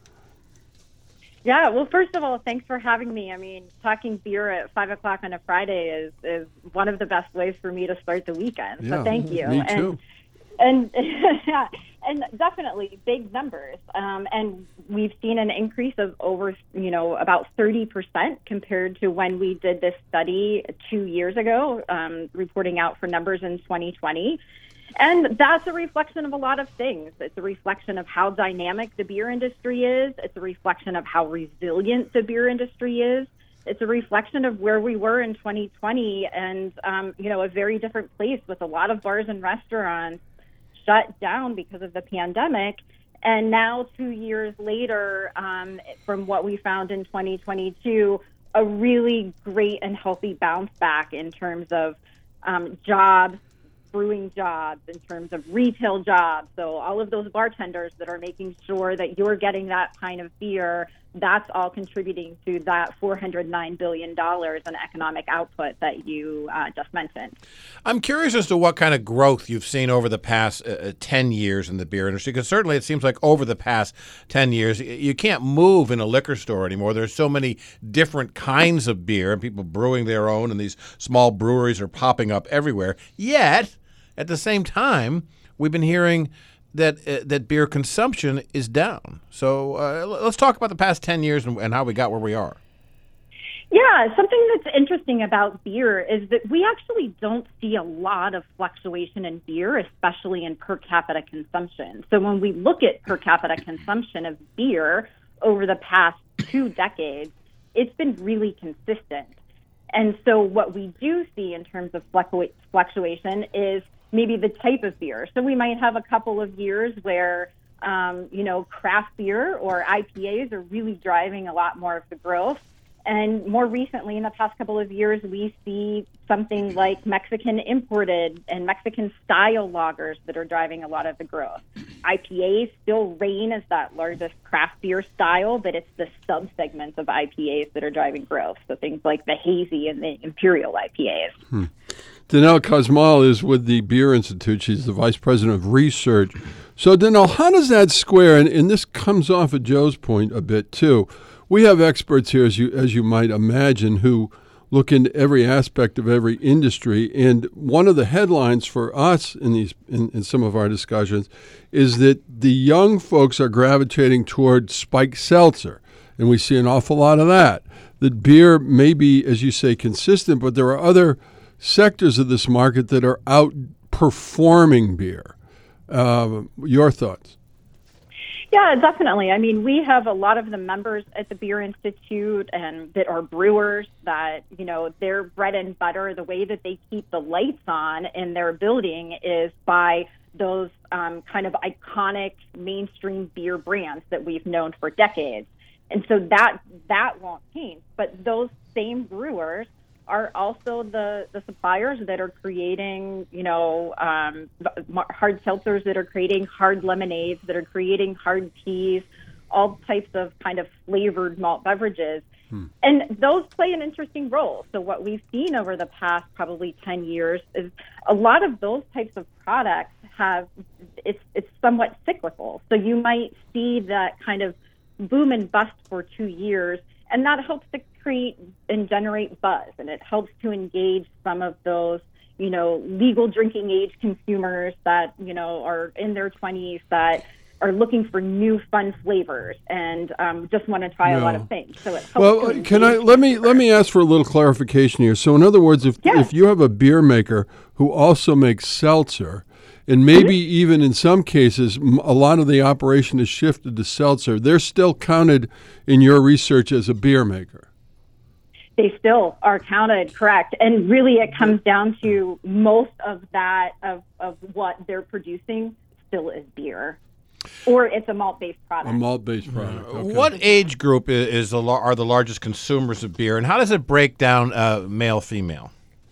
Yeah, well, first of all, thanks for having me. I mean, talking beer at five o'clock on a Friday is, is one of the best ways for me to start the weekend. Yeah, so thank you. Me too. And and, yeah, and definitely big numbers. Um, and we've seen an increase of over, you know, about thirty percent compared to when we did this study two years ago, um, reporting out for numbers in twenty twenty. And that's a reflection of a lot of things. It's a reflection of how dynamic the beer industry is. It's a reflection of how resilient the beer industry is. It's a reflection of where we were in twenty twenty and, um, you know, a very different place with a lot of bars and restaurants shut down because of the pandemic. And now, two years later, um, from what we found in twenty twenty-two, a really great and healthy bounce back in terms of um, jobs, brewing jobs, in terms of retail jobs. So all of those bartenders that are making sure that you're getting that kind of beer, that's all contributing to that four hundred nine billion dollars in economic output that you uh, just mentioned. I'm curious as to what kind of growth you've seen over the past uh, ten years in the beer industry, because certainly it seems like over the past ten years, you can't move in a liquor store anymore. There's so many different kinds of beer and people brewing their own, and these small breweries are popping up everywhere. Yet, at the same time, we've been hearing that uh, that beer consumption is down. So uh, let's talk about the past ten years and, and how we got where we are. Yeah, something that's interesting about beer is that we actually don't see a lot of fluctuation in beer, especially in per capita consumption. So when we look at per capita consumption of beer over the past two decades, it's been really consistent. And so what we do see in terms of fluctu- fluctuation is maybe the type of beer. So we might have a couple of years where, um, you know, craft beer or I P As are really driving a lot more of the growth. And more recently, in the past couple of years, we see something like Mexican imported and Mexican style lagers that are driving a lot of the growth. I P As still reign as that largest craft beer style, but it's the sub-segments of I P As that are driving growth. So things like the hazy and the imperial I P As. Hmm. Danelle Cosmal is with the Beer Institute. She's the vice president of research. So, Danelle, how does that square? And, and this comes off of Joe's point a bit, too. We have experts here, as you as you might imagine, who look into every aspect of every industry. And one of the headlines for us in these in, in some of our discussions is that the young folks are gravitating toward spiked seltzer. And we see an awful lot of that. That beer may be, as you say, consistent, but there are other sectors of this market that are outperforming beer. Uh, your thoughts? Yeah, definitely. I mean, we have a lot of the members at the Beer Institute and that are brewers that, you know, their bread and butter, the way that they keep the lights on in their building is by those um, kind of iconic mainstream beer brands that we've known for decades. And so that that won't change. But those same brewers are also the, the suppliers that are creating, you know, um, hard seltzers, that are creating hard lemonades, that are creating hard teas, all types of kind of flavored malt beverages. Hmm. And those play an interesting role. So what we've seen over the past probably ten years is a lot of those types of products have, it's it's somewhat cyclical. So you might see that kind of boom and bust for two years, and that helps to create and generate buzz, and it helps to engage some of those, you know, legal drinking age consumers that, you know, are in their twenties that are looking for new fun flavors and um, just want to try No. a lot of things. So it helps. Well, to can I engage let me let me ask for a little clarification here. So, in other words, if Yeah. if you have a beer maker who also makes seltzer, and maybe Mm-hmm. even in some cases m- a lot of the operation is shifted to seltzer, they're still counted in your research as a beer maker. They still are counted, correct. And really it comes down to most of that, of, of what they're producing still is beer. Or it's a malt-based product. A malt-based product. Okay. What age group i- is the lar- are the largest consumers of beer, and how does it break down uh, male female?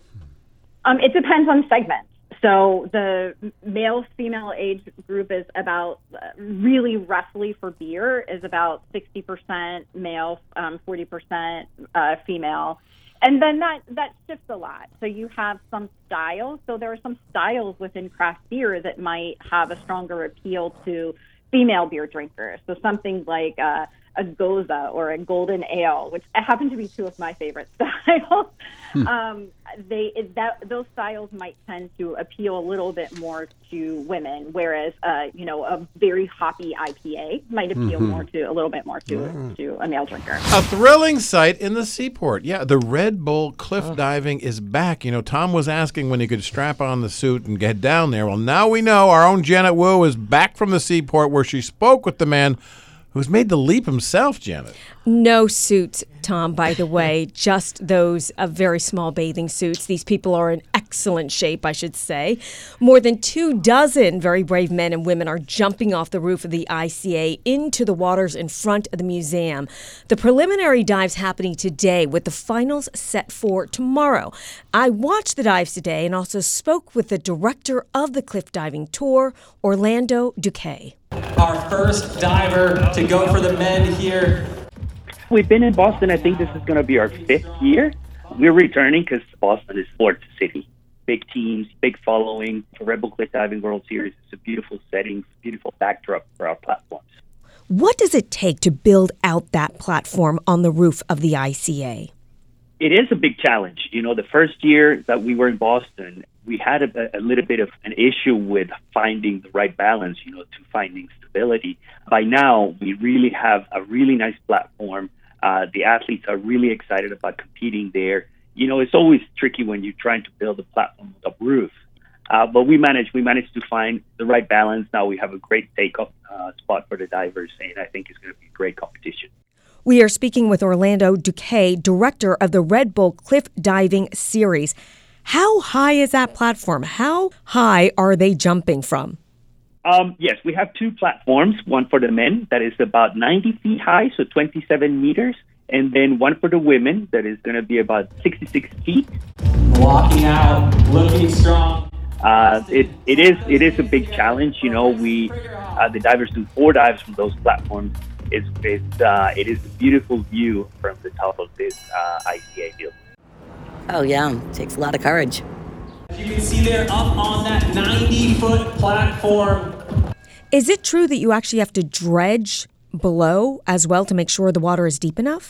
Um, it depends on segments. So the male-female age group is about, uh, really roughly for beer, is about sixty percent male, um, forty percent uh, female. And then that, that shifts a lot. So you have some styles. So there are some styles within craft beer that might have a stronger appeal to female beer drinkers. So something like uh, a Goza or a Golden Ale, which happen to be two of my favorite styles. Hmm. Um, they it, that those styles might tend to appeal a little bit more to women, whereas uh, you know, a very hoppy I P A might appeal Mhm. more to a little bit more to Mm. to a male drinker. A thrilling sight in the seaport. Yeah, the Red Bull cliff diving is back. You know, Tom was asking when he could strap on the suit and get down there. Well, now we know our own Janet Wu is back from the seaport where she spoke with the man who's made the leap himself, Janet. No suits, Tom, by the way, just those uh, very small bathing suits. These people are in excellent shape, I should say. More than two dozen very brave men and women are jumping off the roof of the I C A into the waters in front of the museum. The preliminary dive's happening today with the finals set for tomorrow. I watched the dives today and also spoke with the director of the cliff diving tour, Orlando Duque. Our first diver to go for the men here. We've been in Boston. I think this is going to be our fifth year. We're returning because Boston is sports city. Big teams, big following. The Red Bull Cliff Diving World Series is a beautiful setting, beautiful backdrop for our platforms. What does it take to build out that platform on the roof of the I C A? It is a big challenge. You know, the first year that we were in Boston, we had a, a little bit of an issue with finding the right balance, you know, to finding stability. By now, we really have a really nice platform. Uh, the athletes are really excited about competing there. You know, it's always tricky when you're trying to build a platform with a roof. Uh, but we managed, we managed to find the right balance. Now we have a great takeoff uh, spot for the divers, and I think it's going to be a great competition. We are speaking with Orlando Duque, director of the Red Bull Cliff Diving Series. How high is that platform? How high are they jumping from? Um, yes, we have two platforms, one for the men that is about ninety feet high, so twenty-seven meters, and then one for the women that is going to be about sixty-six feet. Walking out, looking strong. Uh, it, it is it is a big challenge. You know, we uh, the divers do four dives from those platforms. It's, it's, uh, it is a beautiful view from the top of this uh, I C A building. Oh, yeah. It takes a lot of courage. You can see they're up on that ninety-foot platform. Is it true that you actually have to dredge below as well to make sure the water is deep enough?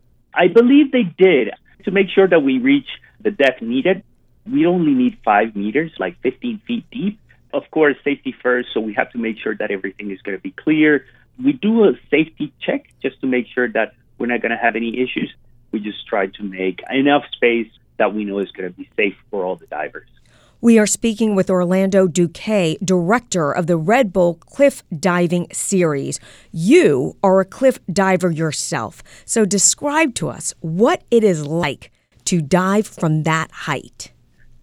I believe they did. To make sure that we reach the depth needed, we only need five meters, like fifteen feet deep. Of course, safety first, so we have to make sure that everything is going to be clear. We do a safety check just to make sure that we're not going to have any issues. We just try to make enough space that we know is going to be safe for all the divers. We are speaking with Orlando Duque, director of the Red Bull Cliff Diving Series. You are a cliff diver yourself, so describe to us what it is like to dive from that height.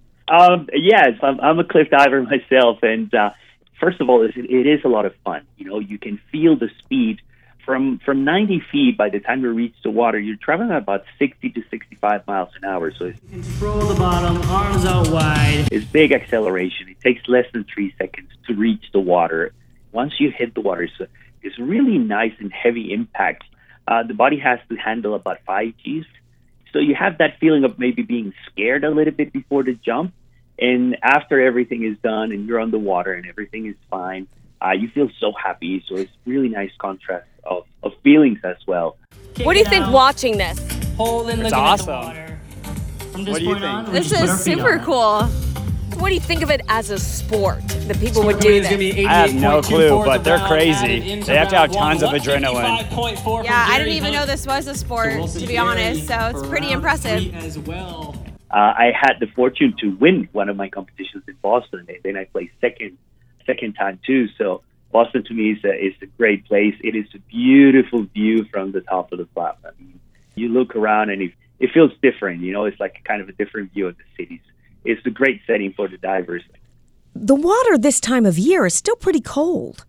Um, yes, I'm, I'm a cliff diver myself, and uh, first of all, it, it is a lot of fun. You know, you can feel the speed from from ninety feet. By the time you reach the water, you're traveling at about sixty to sixty-five miles an hour. So it's, Control the bottom, arms out wide. it's big acceleration. It takes less than three seconds to reach the water. Once you hit the water, it's a, it's really nice and heavy impact. uh, the body has to handle about five Gs. So you have that feeling of maybe being scared a little bit before the jump. And after everything is done and you're on the water and everything is fine, uh, you feel so happy. So it's really nice contrast of, of feelings as well. What do you think watching this? Hold and It's looking awesome. at the water. From this What do you point think? on, we This just put is our feet super on it. cool. What do you think of it as a sport that people would do It's gonna be this? I have no clue, eighty-eight point two four but they're round crazy. added into They have to have round tons one. of adrenaline. one fifty-five point four Yeah, from I didn't Jerry even Hunt. know this was a sport, So we'll see to be Jerry honest, so it's for pretty round impressive. three as well. Uh, I had the fortune to win one of my competitions in Boston, and then I placed second, second time too. So Boston to me is a, is a great place. It is a beautiful view from the top of the flap. I mean, you look around and it, it feels different. You know, it's like kind of a different view of the cities. It's a great setting for the divers. The water this time of year is still pretty cold.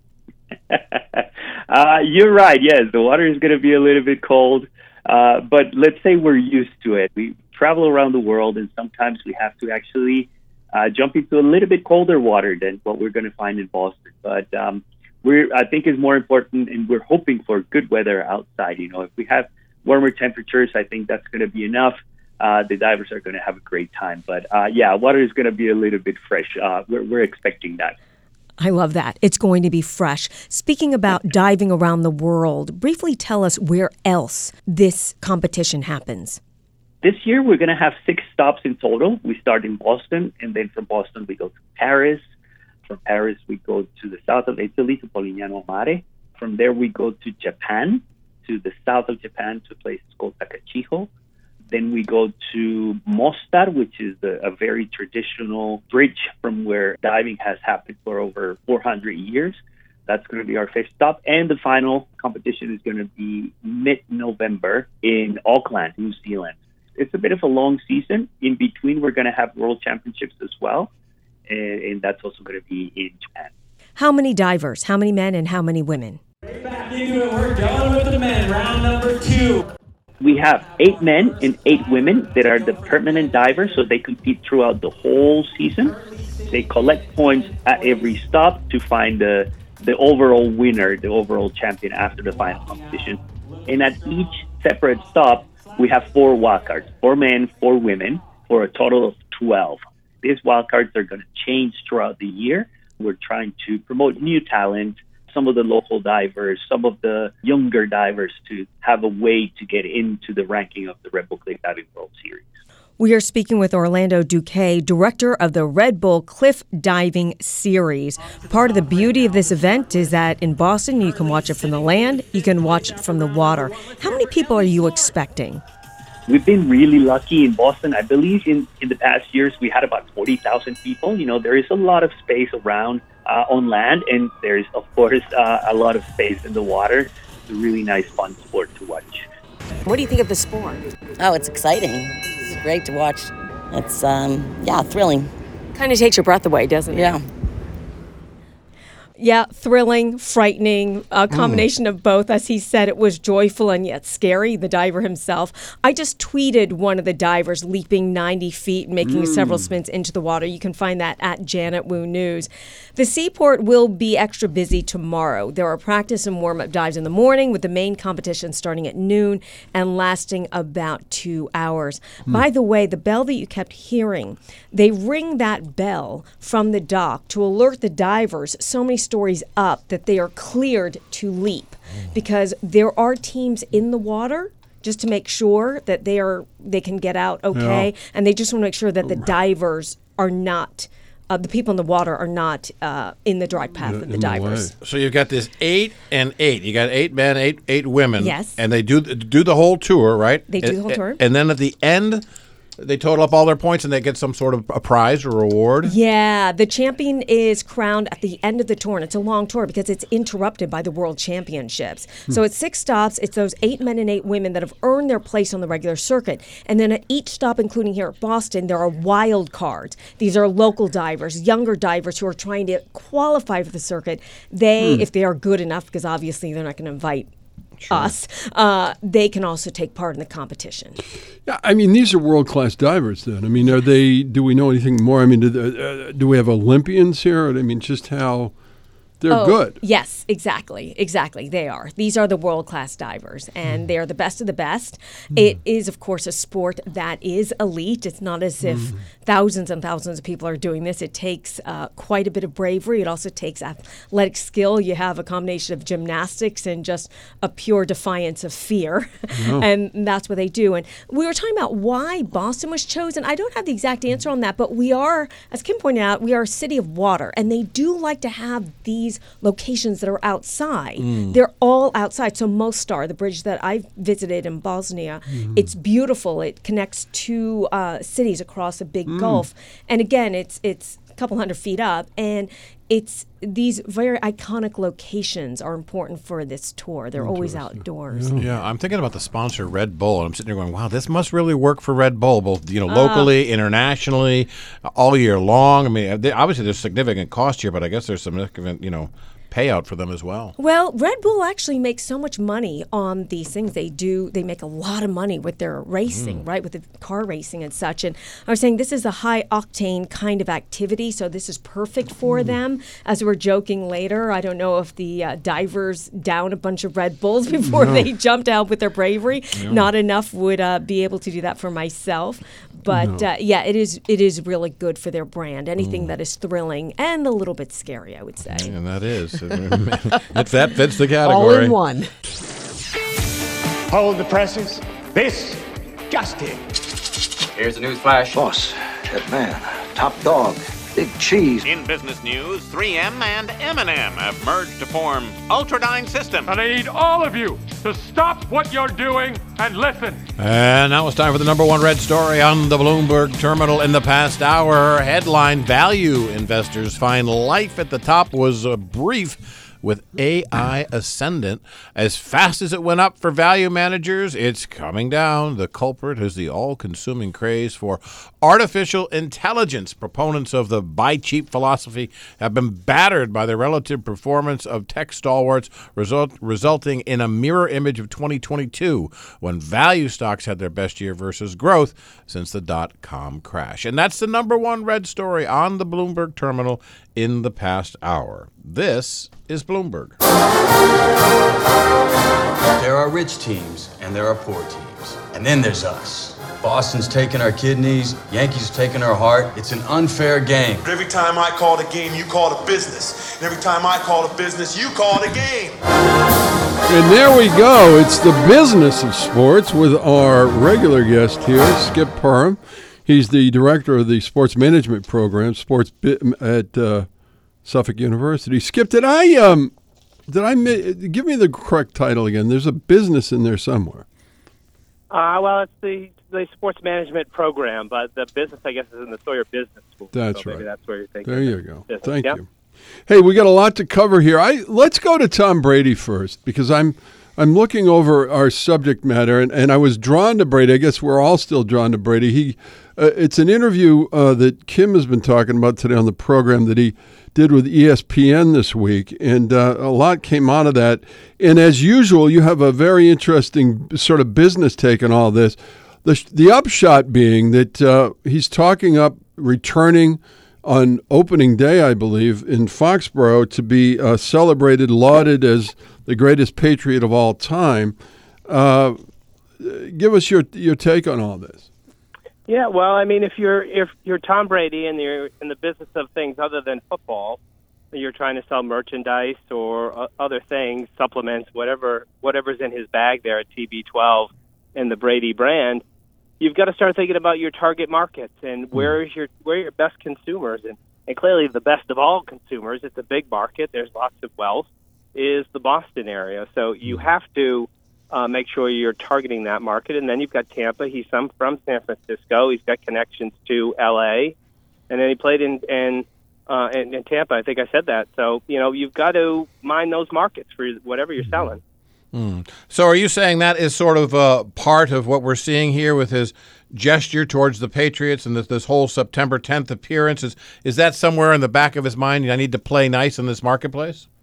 uh, you're right. Yes, the water is going to be a little bit cold, uh, but let's say we're used to it. We travel around the world, and sometimes we have to actually uh, jump into a little bit colder water than what we're going to find in Boston. But um, we're, I think, is more important, and we're hoping for good weather outside. You know, if we have warmer temperatures, I think that's going to be enough. Uh, the divers are going to have a great time. But uh, yeah, water is going to be a little bit fresh. Uh, we're, we're expecting that. I love that. It's going to be fresh. Speaking about diving around the world, briefly tell us where else this competition happens. This year, we're going to have six stops in total. We start in Boston, and then from Boston, we go to Paris. From Paris, we go to the south of Italy, to Polignano Mare. From there, we go to Japan, to the south of Japan, to a place called Takachiho. Then we go to Mostar, which is a, a very traditional bridge from where diving has happened for over four hundred years. That's going to be our fifth stop. And the final competition is going to be mid-November in Auckland, New Zealand. It's a bit of a long season. In between, we're going to have World Championships as well. And, and that's also going to be in Japan. How many divers? How many men and how many women? Back into it. We're going with the men. Round number two. We have eight men and eight women that are the permanent divers, so they compete throughout the whole season. They collect points at every stop to find the the overall winner, the overall champion after the final competition. And at each separate stop, we have four wildcards, four men, four women, for a total of twelve. These wildcards are going to change throughout the year. We're trying to promote new talent, some of the local divers, some of the younger divers to have a way to get into the ranking of the Red Bull Cliff Diving World Series. We are speaking with Orlando Duque, director of the Red Bull Cliff Diving Series. Part of the beauty of this event is that in Boston, you can watch it from the land, you can watch it from the water. How many people are you expecting? We've been really lucky in Boston. I believe in, in the past years, we had about forty thousand people. You know, there is a lot of space around uh, on land, and there's, of course, uh, a lot of space in the water. It's a really nice, fun sport to watch. What do you think of the sport? Oh, it's exciting. It's great to watch. It's, um, yeah, thrilling. Kind of takes your breath away, doesn't it? Yeah. Yeah, thrilling, frightening, a combination mm. of both. As he said, it was joyful and yet scary, the diver himself. I just tweeted one of the divers leaping ninety feet and making mm. several spins into the water. You can find that at Janet Wu News. The Seaport will be extra busy tomorrow. There are practice and warm-up dives in the morning, with the main competition starting at noon and lasting about two hours. Mm. By the way, the bell that you kept hearing, they ring that bell from the dock to alert the divers so many stories up that they are cleared to leap, because there are teams in the water just to make sure that they are they can get out okay, yeah. and they just want to make sure that the divers are not uh, the people in the water are not uh, in the dry path in, of the divers. The so you've got this eight and eight. You got eight men, eight eight women. Yes, and they do do the whole tour, right? They do the whole tour, and then at the end, they total up all their points and they get some sort of a prize or reward? Yeah, the champion is crowned at the end of the tour, and it's a long tour because it's interrupted by the World Championships. Hmm. So it's six stops. It's those eight men and eight women that have earned their place on the regular circuit. And then at each stop, including here at Boston, there are wild cards. These are local divers, younger divers who are trying to qualify for the circuit. They, hmm. if they are good enough, because obviously they're not going to invite Sure. us, uh, they can also take part in the competition. Yeah, I mean, these are world-class divers then. I mean, are they, do we know anything more? I mean, do, uh, do we have Olympians here? I mean, just how They're Oh, good. Yes, exactly. Exactly. They are. These are the world-class divers, and they are the best of the best. It is, of course, a sport that is elite. It's not as if thousands and thousands of people are doing this. It takes uh, quite a bit of bravery. It also takes athletic skill. You have a combination of gymnastics and just a pure defiance of fear, Oh. and that's what they do. And we were talking about why Boston was chosen. I don't have the exact answer on that, but we are, as Kim pointed out, we are a city of water, and they do like to have these locations that are outside. Mm. They're all outside. So Mostar, the bridge that I visited in Bosnia, it's beautiful. It connects two uh, cities across a big Mm. gulf. And again, it's it's a couple hundred feet up, and it's these very iconic locations are important for this tour. They're always outdoors. Yeah, I'm thinking about the sponsor, Red Bull, and I'm sitting there going, wow, this must really work for Red Bull, both you know, Ah. locally, internationally, all year long. I mean, they, obviously there's significant cost here, but I guess there's some significant, you know, payout for them as well. Well, Red Bull actually makes so much money on these things. They do, they make a lot of money with their racing, Mm. right? With the car racing and such. And I was saying this is a high octane kind of activity, so this is perfect for them. As we're joking later, I don't know if the uh, divers down a bunch of Red Bulls before No. they jumped out with their bravery. No. Not enough would uh, be able to do that for myself. But No. uh, yeah, it is it is really good for their brand. Anything Mm. that is thrilling and a little bit scary, I would say. And that is. That that fits the category. All in one. Hold the presses. This just in. Here's the news flash. Boss, that man, top dog, big cheese. In business news, three M and M and M have merged to form Ultradyne Systems. And I need all of you to stop what you're doing and listen. And now it's time for the number one red story on the Bloomberg terminal in the past hour. Headline: Value investors find life at the top was uh, brief with A I ascendant. As fast as it went up for value managers, it's coming down. The culprit is the all-consuming craze for artificial intelligence. Proponents of the buy cheap philosophy have been battered by the relative performance of tech stalwarts, result, resulting in a mirror image of twenty twenty-two, when value stocks had their best year versus growth since the dot-com crash. And that's the number one red story on the Bloomberg terminal in the past hour. This is Bloomberg. There are rich teams and there are poor teams. And then there's us. Boston's taking our kidneys, Yankees taking our heart. It's an unfair game. Every time I call the game, you call the business. And every time I call the business, you call the game. And there we go. It's the business of sports with our regular guest here, Skip Perham. He's the director of the sports management program, sports bit at uh, Suffolk University. Skip, did I um, did I ma- give me the correct title again? There's a business in there somewhere. Uh, well, it's the the sports management program, but the business, I guess, is in the Sawyer Business School. That's so maybe right. That's where you're thinking. There you go. Business. Thank Yeah. you. Hey, we got a lot to cover here. I let's go to Tom Brady first because I'm I'm looking over our subject matter and, and I was drawn to Brady. I guess we're all still drawn to Brady. He uh, it's an interview uh, that Kim has been talking about today on the program that he did with E S P N this week, and uh, a lot came out of that. And as usual, you have a very interesting sort of business take on all this. The the upshot being that uh, he's talking up returning on opening day, I believe, in Foxborough to be uh, celebrated, lauded as the greatest patriot of all time. Uh, give us your your take on all this. Yeah, well, I mean, if you're if you're Tom Brady and you're in the business of things other than football, you're trying to sell merchandise or uh, other things, supplements, whatever whatever's in his bag there at T B twelve and the Brady brand, you've got to start thinking about your target markets and where is your where are your best consumers, and, and clearly the best of all consumers. It's a big market. There's lots of wealth. Is the Boston area, so you have to uh, make sure you're targeting that market. And then you've got Tampa. He's some from San Francisco. He's got connections to L A, and then he played in in, uh, in in Tampa. I think I said that. So you know you've got to mine those markets for whatever you're selling. Mm. So are you saying that is sort of uh, part of what we're seeing here with his gesture towards the Patriots and this, this whole September tenth appearance? Is, is that somewhere in the back of his mind, I need to play nice in this marketplace?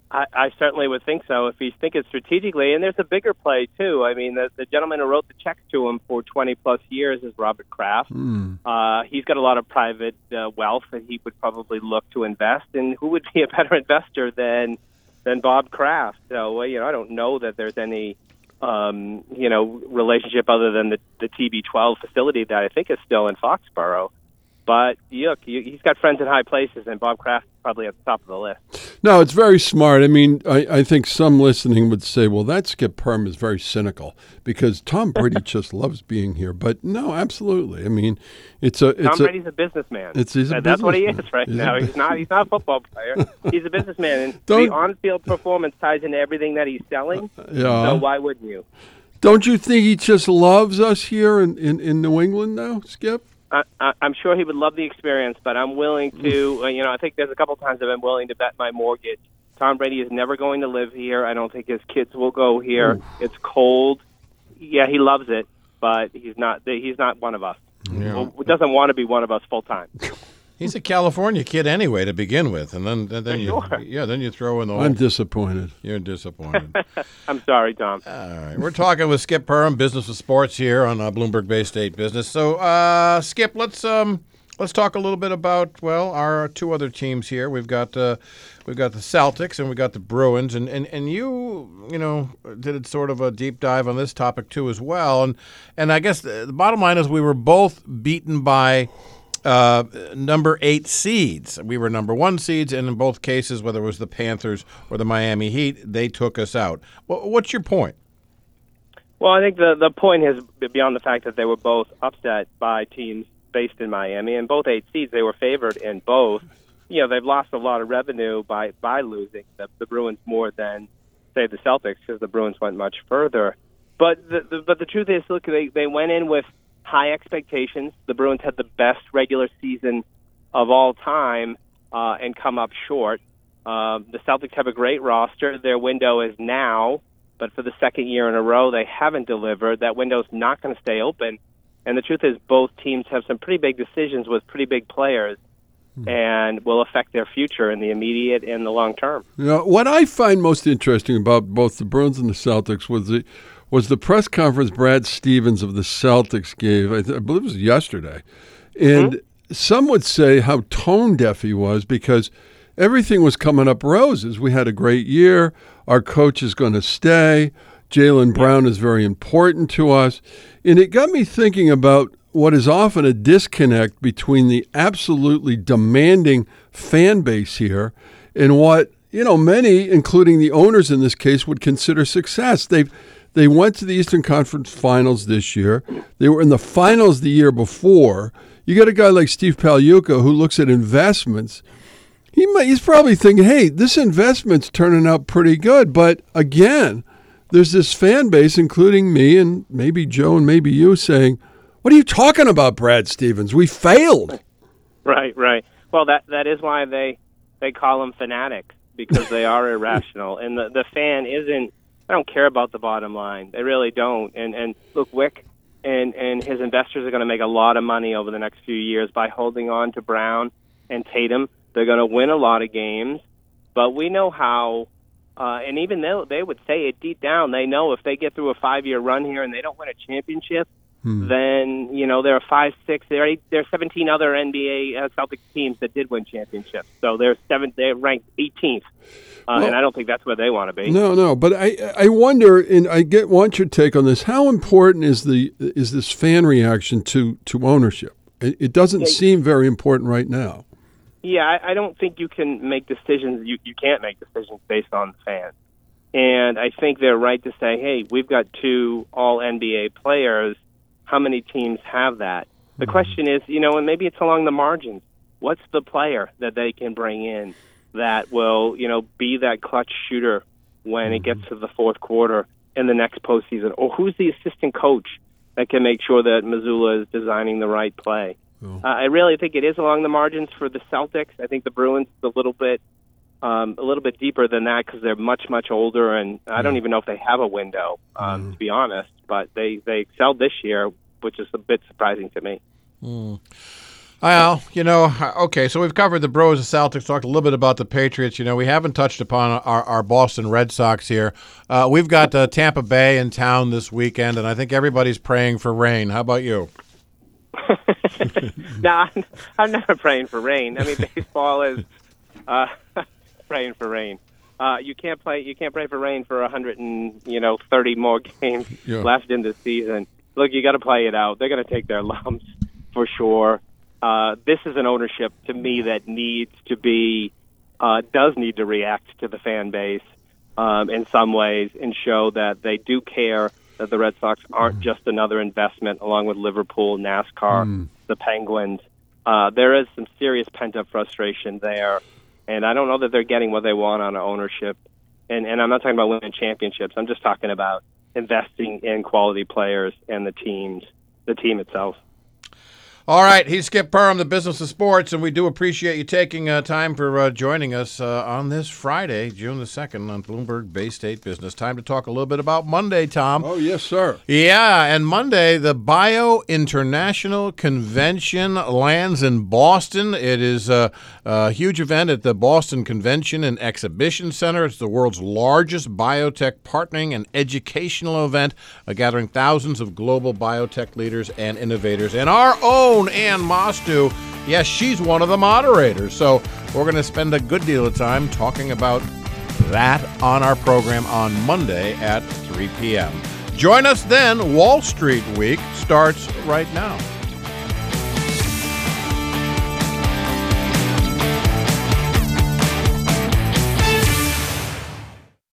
I, I certainly would think so if he's thinking strategically. And there's a bigger play, too. I mean, the, the gentleman who wrote the checks to him for twenty-plus years is Robert Kraft. Mm. Uh, he's got a lot of private uh, wealth that he would probably look to invest. And who would be a better investor than than Bob Kraft? So, well, you know, I don't know that there's any, um, you know, relationship other than the, the T B twelve facility that I think is still in Foxborough. But, look, he's got friends in high places, and Bob Kraft is probably at the top of the list. No, it's very smart. I mean, I, I think some listening would say, well, that Skip Perm is very cynical because Tom Brady just loves being here. But, no, absolutely. I mean, it's a... It's Tom a, Brady's a businessman. It's, he's a and That's what he is businessman. right He's now. a, He's not He's not a football player. He's a businessman. And Don't- the on-field performance ties into everything that he's selling. Yeah. So why wouldn't you? Don't you think he just loves us here in, in, in New England now, Skip? I, I, I'm sure he would love the experience, but I'm willing to, uh, you know, I think there's a couple times I've been willing to bet my mortgage. Tom Brady is never going to live here. I don't think his kids will go here. Ooh. It's cold. Yeah, he loves it, but he's not he's not one of us. Yeah. Well, doesn't want to be one of us full time. He's a California kid anyway to begin with, and then then, then you Sure. yeah then you throw in the. I'm whole, disappointed. You're disappointed. I'm sorry, Tom. All right, we're talking with Skip Perham, Business of Sports here on uh, Bloomberg Bay State Business. So, uh, Skip, let's um let's talk a little bit about well our two other teams here. We've got uh, we've got the Celtics and we got the Bruins, and, and, and you you know did sort of a deep dive on this topic too as well, and and I guess the, the bottom line is we were both beaten by. Uh, number eight seeds. We were number one seeds, and in both cases, whether it was the Panthers or the Miami Heat, they took us out. Well, what's your point? Well, I think the the point is beyond the fact that they were both upset by teams based in Miami, and both eight seeds, they were favored in both. You know, they've lost a lot of revenue by, by losing the, the Bruins more than, say, the Celtics, because the Bruins went much further. But the, the but the truth is, look, they, they went in with high expectations. The Bruins had the best regular season of all time uh, and come up short. Uh, the Celtics have a great roster. Their window is now, but for the second year in a row, they haven't delivered. That window's not going to stay open. And the truth is, both teams have some pretty big decisions with pretty big players and will affect their future in the immediate and the long term. You know, what I find most interesting about both the Bruins and the Celtics was the was the press conference Brad Stevens of the Celtics gave, I, th- I believe it was yesterday. And mm-hmm. some would say how tone deaf he was because everything was coming up roses. We had a great year. Our coach is going to stay. Jaylen Brown is very important to us. And it got me thinking about what is often a disconnect between the absolutely demanding fan base here and what, you know, many, including the owners in this case, would consider success. They've They went to the Eastern Conference Finals this year. They were in the finals the year before. You got a guy like Steve Pagliuca who looks at investments. He might, he's probably thinking, hey, this investment's turning out pretty good. But again, there's this fan base, including me and maybe Joe and maybe you, saying, what are you talking about, Brad Stevens? We failed. Right, right. Well, that that is why they, they call them fanatics, because they are irrational. And the, the fan isn't, I don't care about the bottom line. They really don't. And and look, Wick and, and his investors are going to make a lot of money over the next few years by holding on to Brown and Tatum. They're going to win a lot of games. But we know how, uh, and even they, they would say it deep down, they know if they get through a five-year run here and they don't win a championship, hmm. then, you know, there are five, six, there are, there are seventeen other N B A uh, Celtics teams that did win championships. So they're seven, they're ranked eighteenth. Uh, well, and I don't think that's where they want to be. No, no. But I, I wonder, and I get want your take on this. How important is the is this fan reaction to, to ownership? It, it doesn't yeah, seem very important right now. Yeah, I, I don't think you can make decisions. You you can't make decisions based on the fans. And I think they're right to say, hey, we've got two all N B A players. How many teams have that? The mm-hmm. question is, you know, and maybe it's along the margins. What's the player that they can bring in that will, you know, be that clutch shooter when mm-hmm. it gets to the fourth quarter in the next postseason? Or who's the assistant coach that can make sure that Mazzulla is designing the right play? Oh. Uh, I really think it is along the margins for the Celtics. I think the Bruins is a little bit, um, a little bit deeper than that because they're much, much older, and I don't even know if they have a window, um, mm. to be honest. But they, they excelled this year, which is a bit surprising to me. Mm. Well, you know, okay, so we've covered the Bros, the Celtics, talked a little bit about the Patriots. You know, we haven't touched upon our, our Boston Red Sox here. Uh, we've got uh, Tampa Bay in town this weekend, and I think everybody's praying for rain. How about you? No, I'm, I'm never praying for rain. I mean, baseball is uh, praying for rain. Uh, you can't play. You can't pray for rain for a hundred and you know thirty more games Yeah. left in the season. Look, you got to play it out. They're going to take their lumps for sure. Uh, this is an ownership to me that needs to be, uh, does need to react to the fan base um, in some ways and show that they do care, that the Red Sox aren't mm. just another investment along with Liverpool, NASCAR, mm. the Penguins. Uh, there is some serious pent-up frustration there, and I don't know that they're getting what they want on ownership. And, and I'm not talking about winning championships. I'm just talking about investing in quality players and the teams, the team itself. All right, he's Skip Perham, the Business of Sports, and we do appreciate you taking uh, time for uh, joining us uh, on this Friday, June the second, on Bloomberg Bay State Business. Time to talk a little bit about Monday, Tom. Oh, yes, sir. Yeah, and Monday, the Bio International Convention lands in Boston. It is a, a huge event at the Boston Convention and Exhibition Center. It's the world's largest biotech partnering and educational event, uh, gathering thousands of global biotech leaders and innovators. And our own Ann Mostu, yes, she's one of the moderators. So we're going to spend a good deal of time talking about that on our program on Monday at three p.m. Join us then. Wall Street Week starts right now.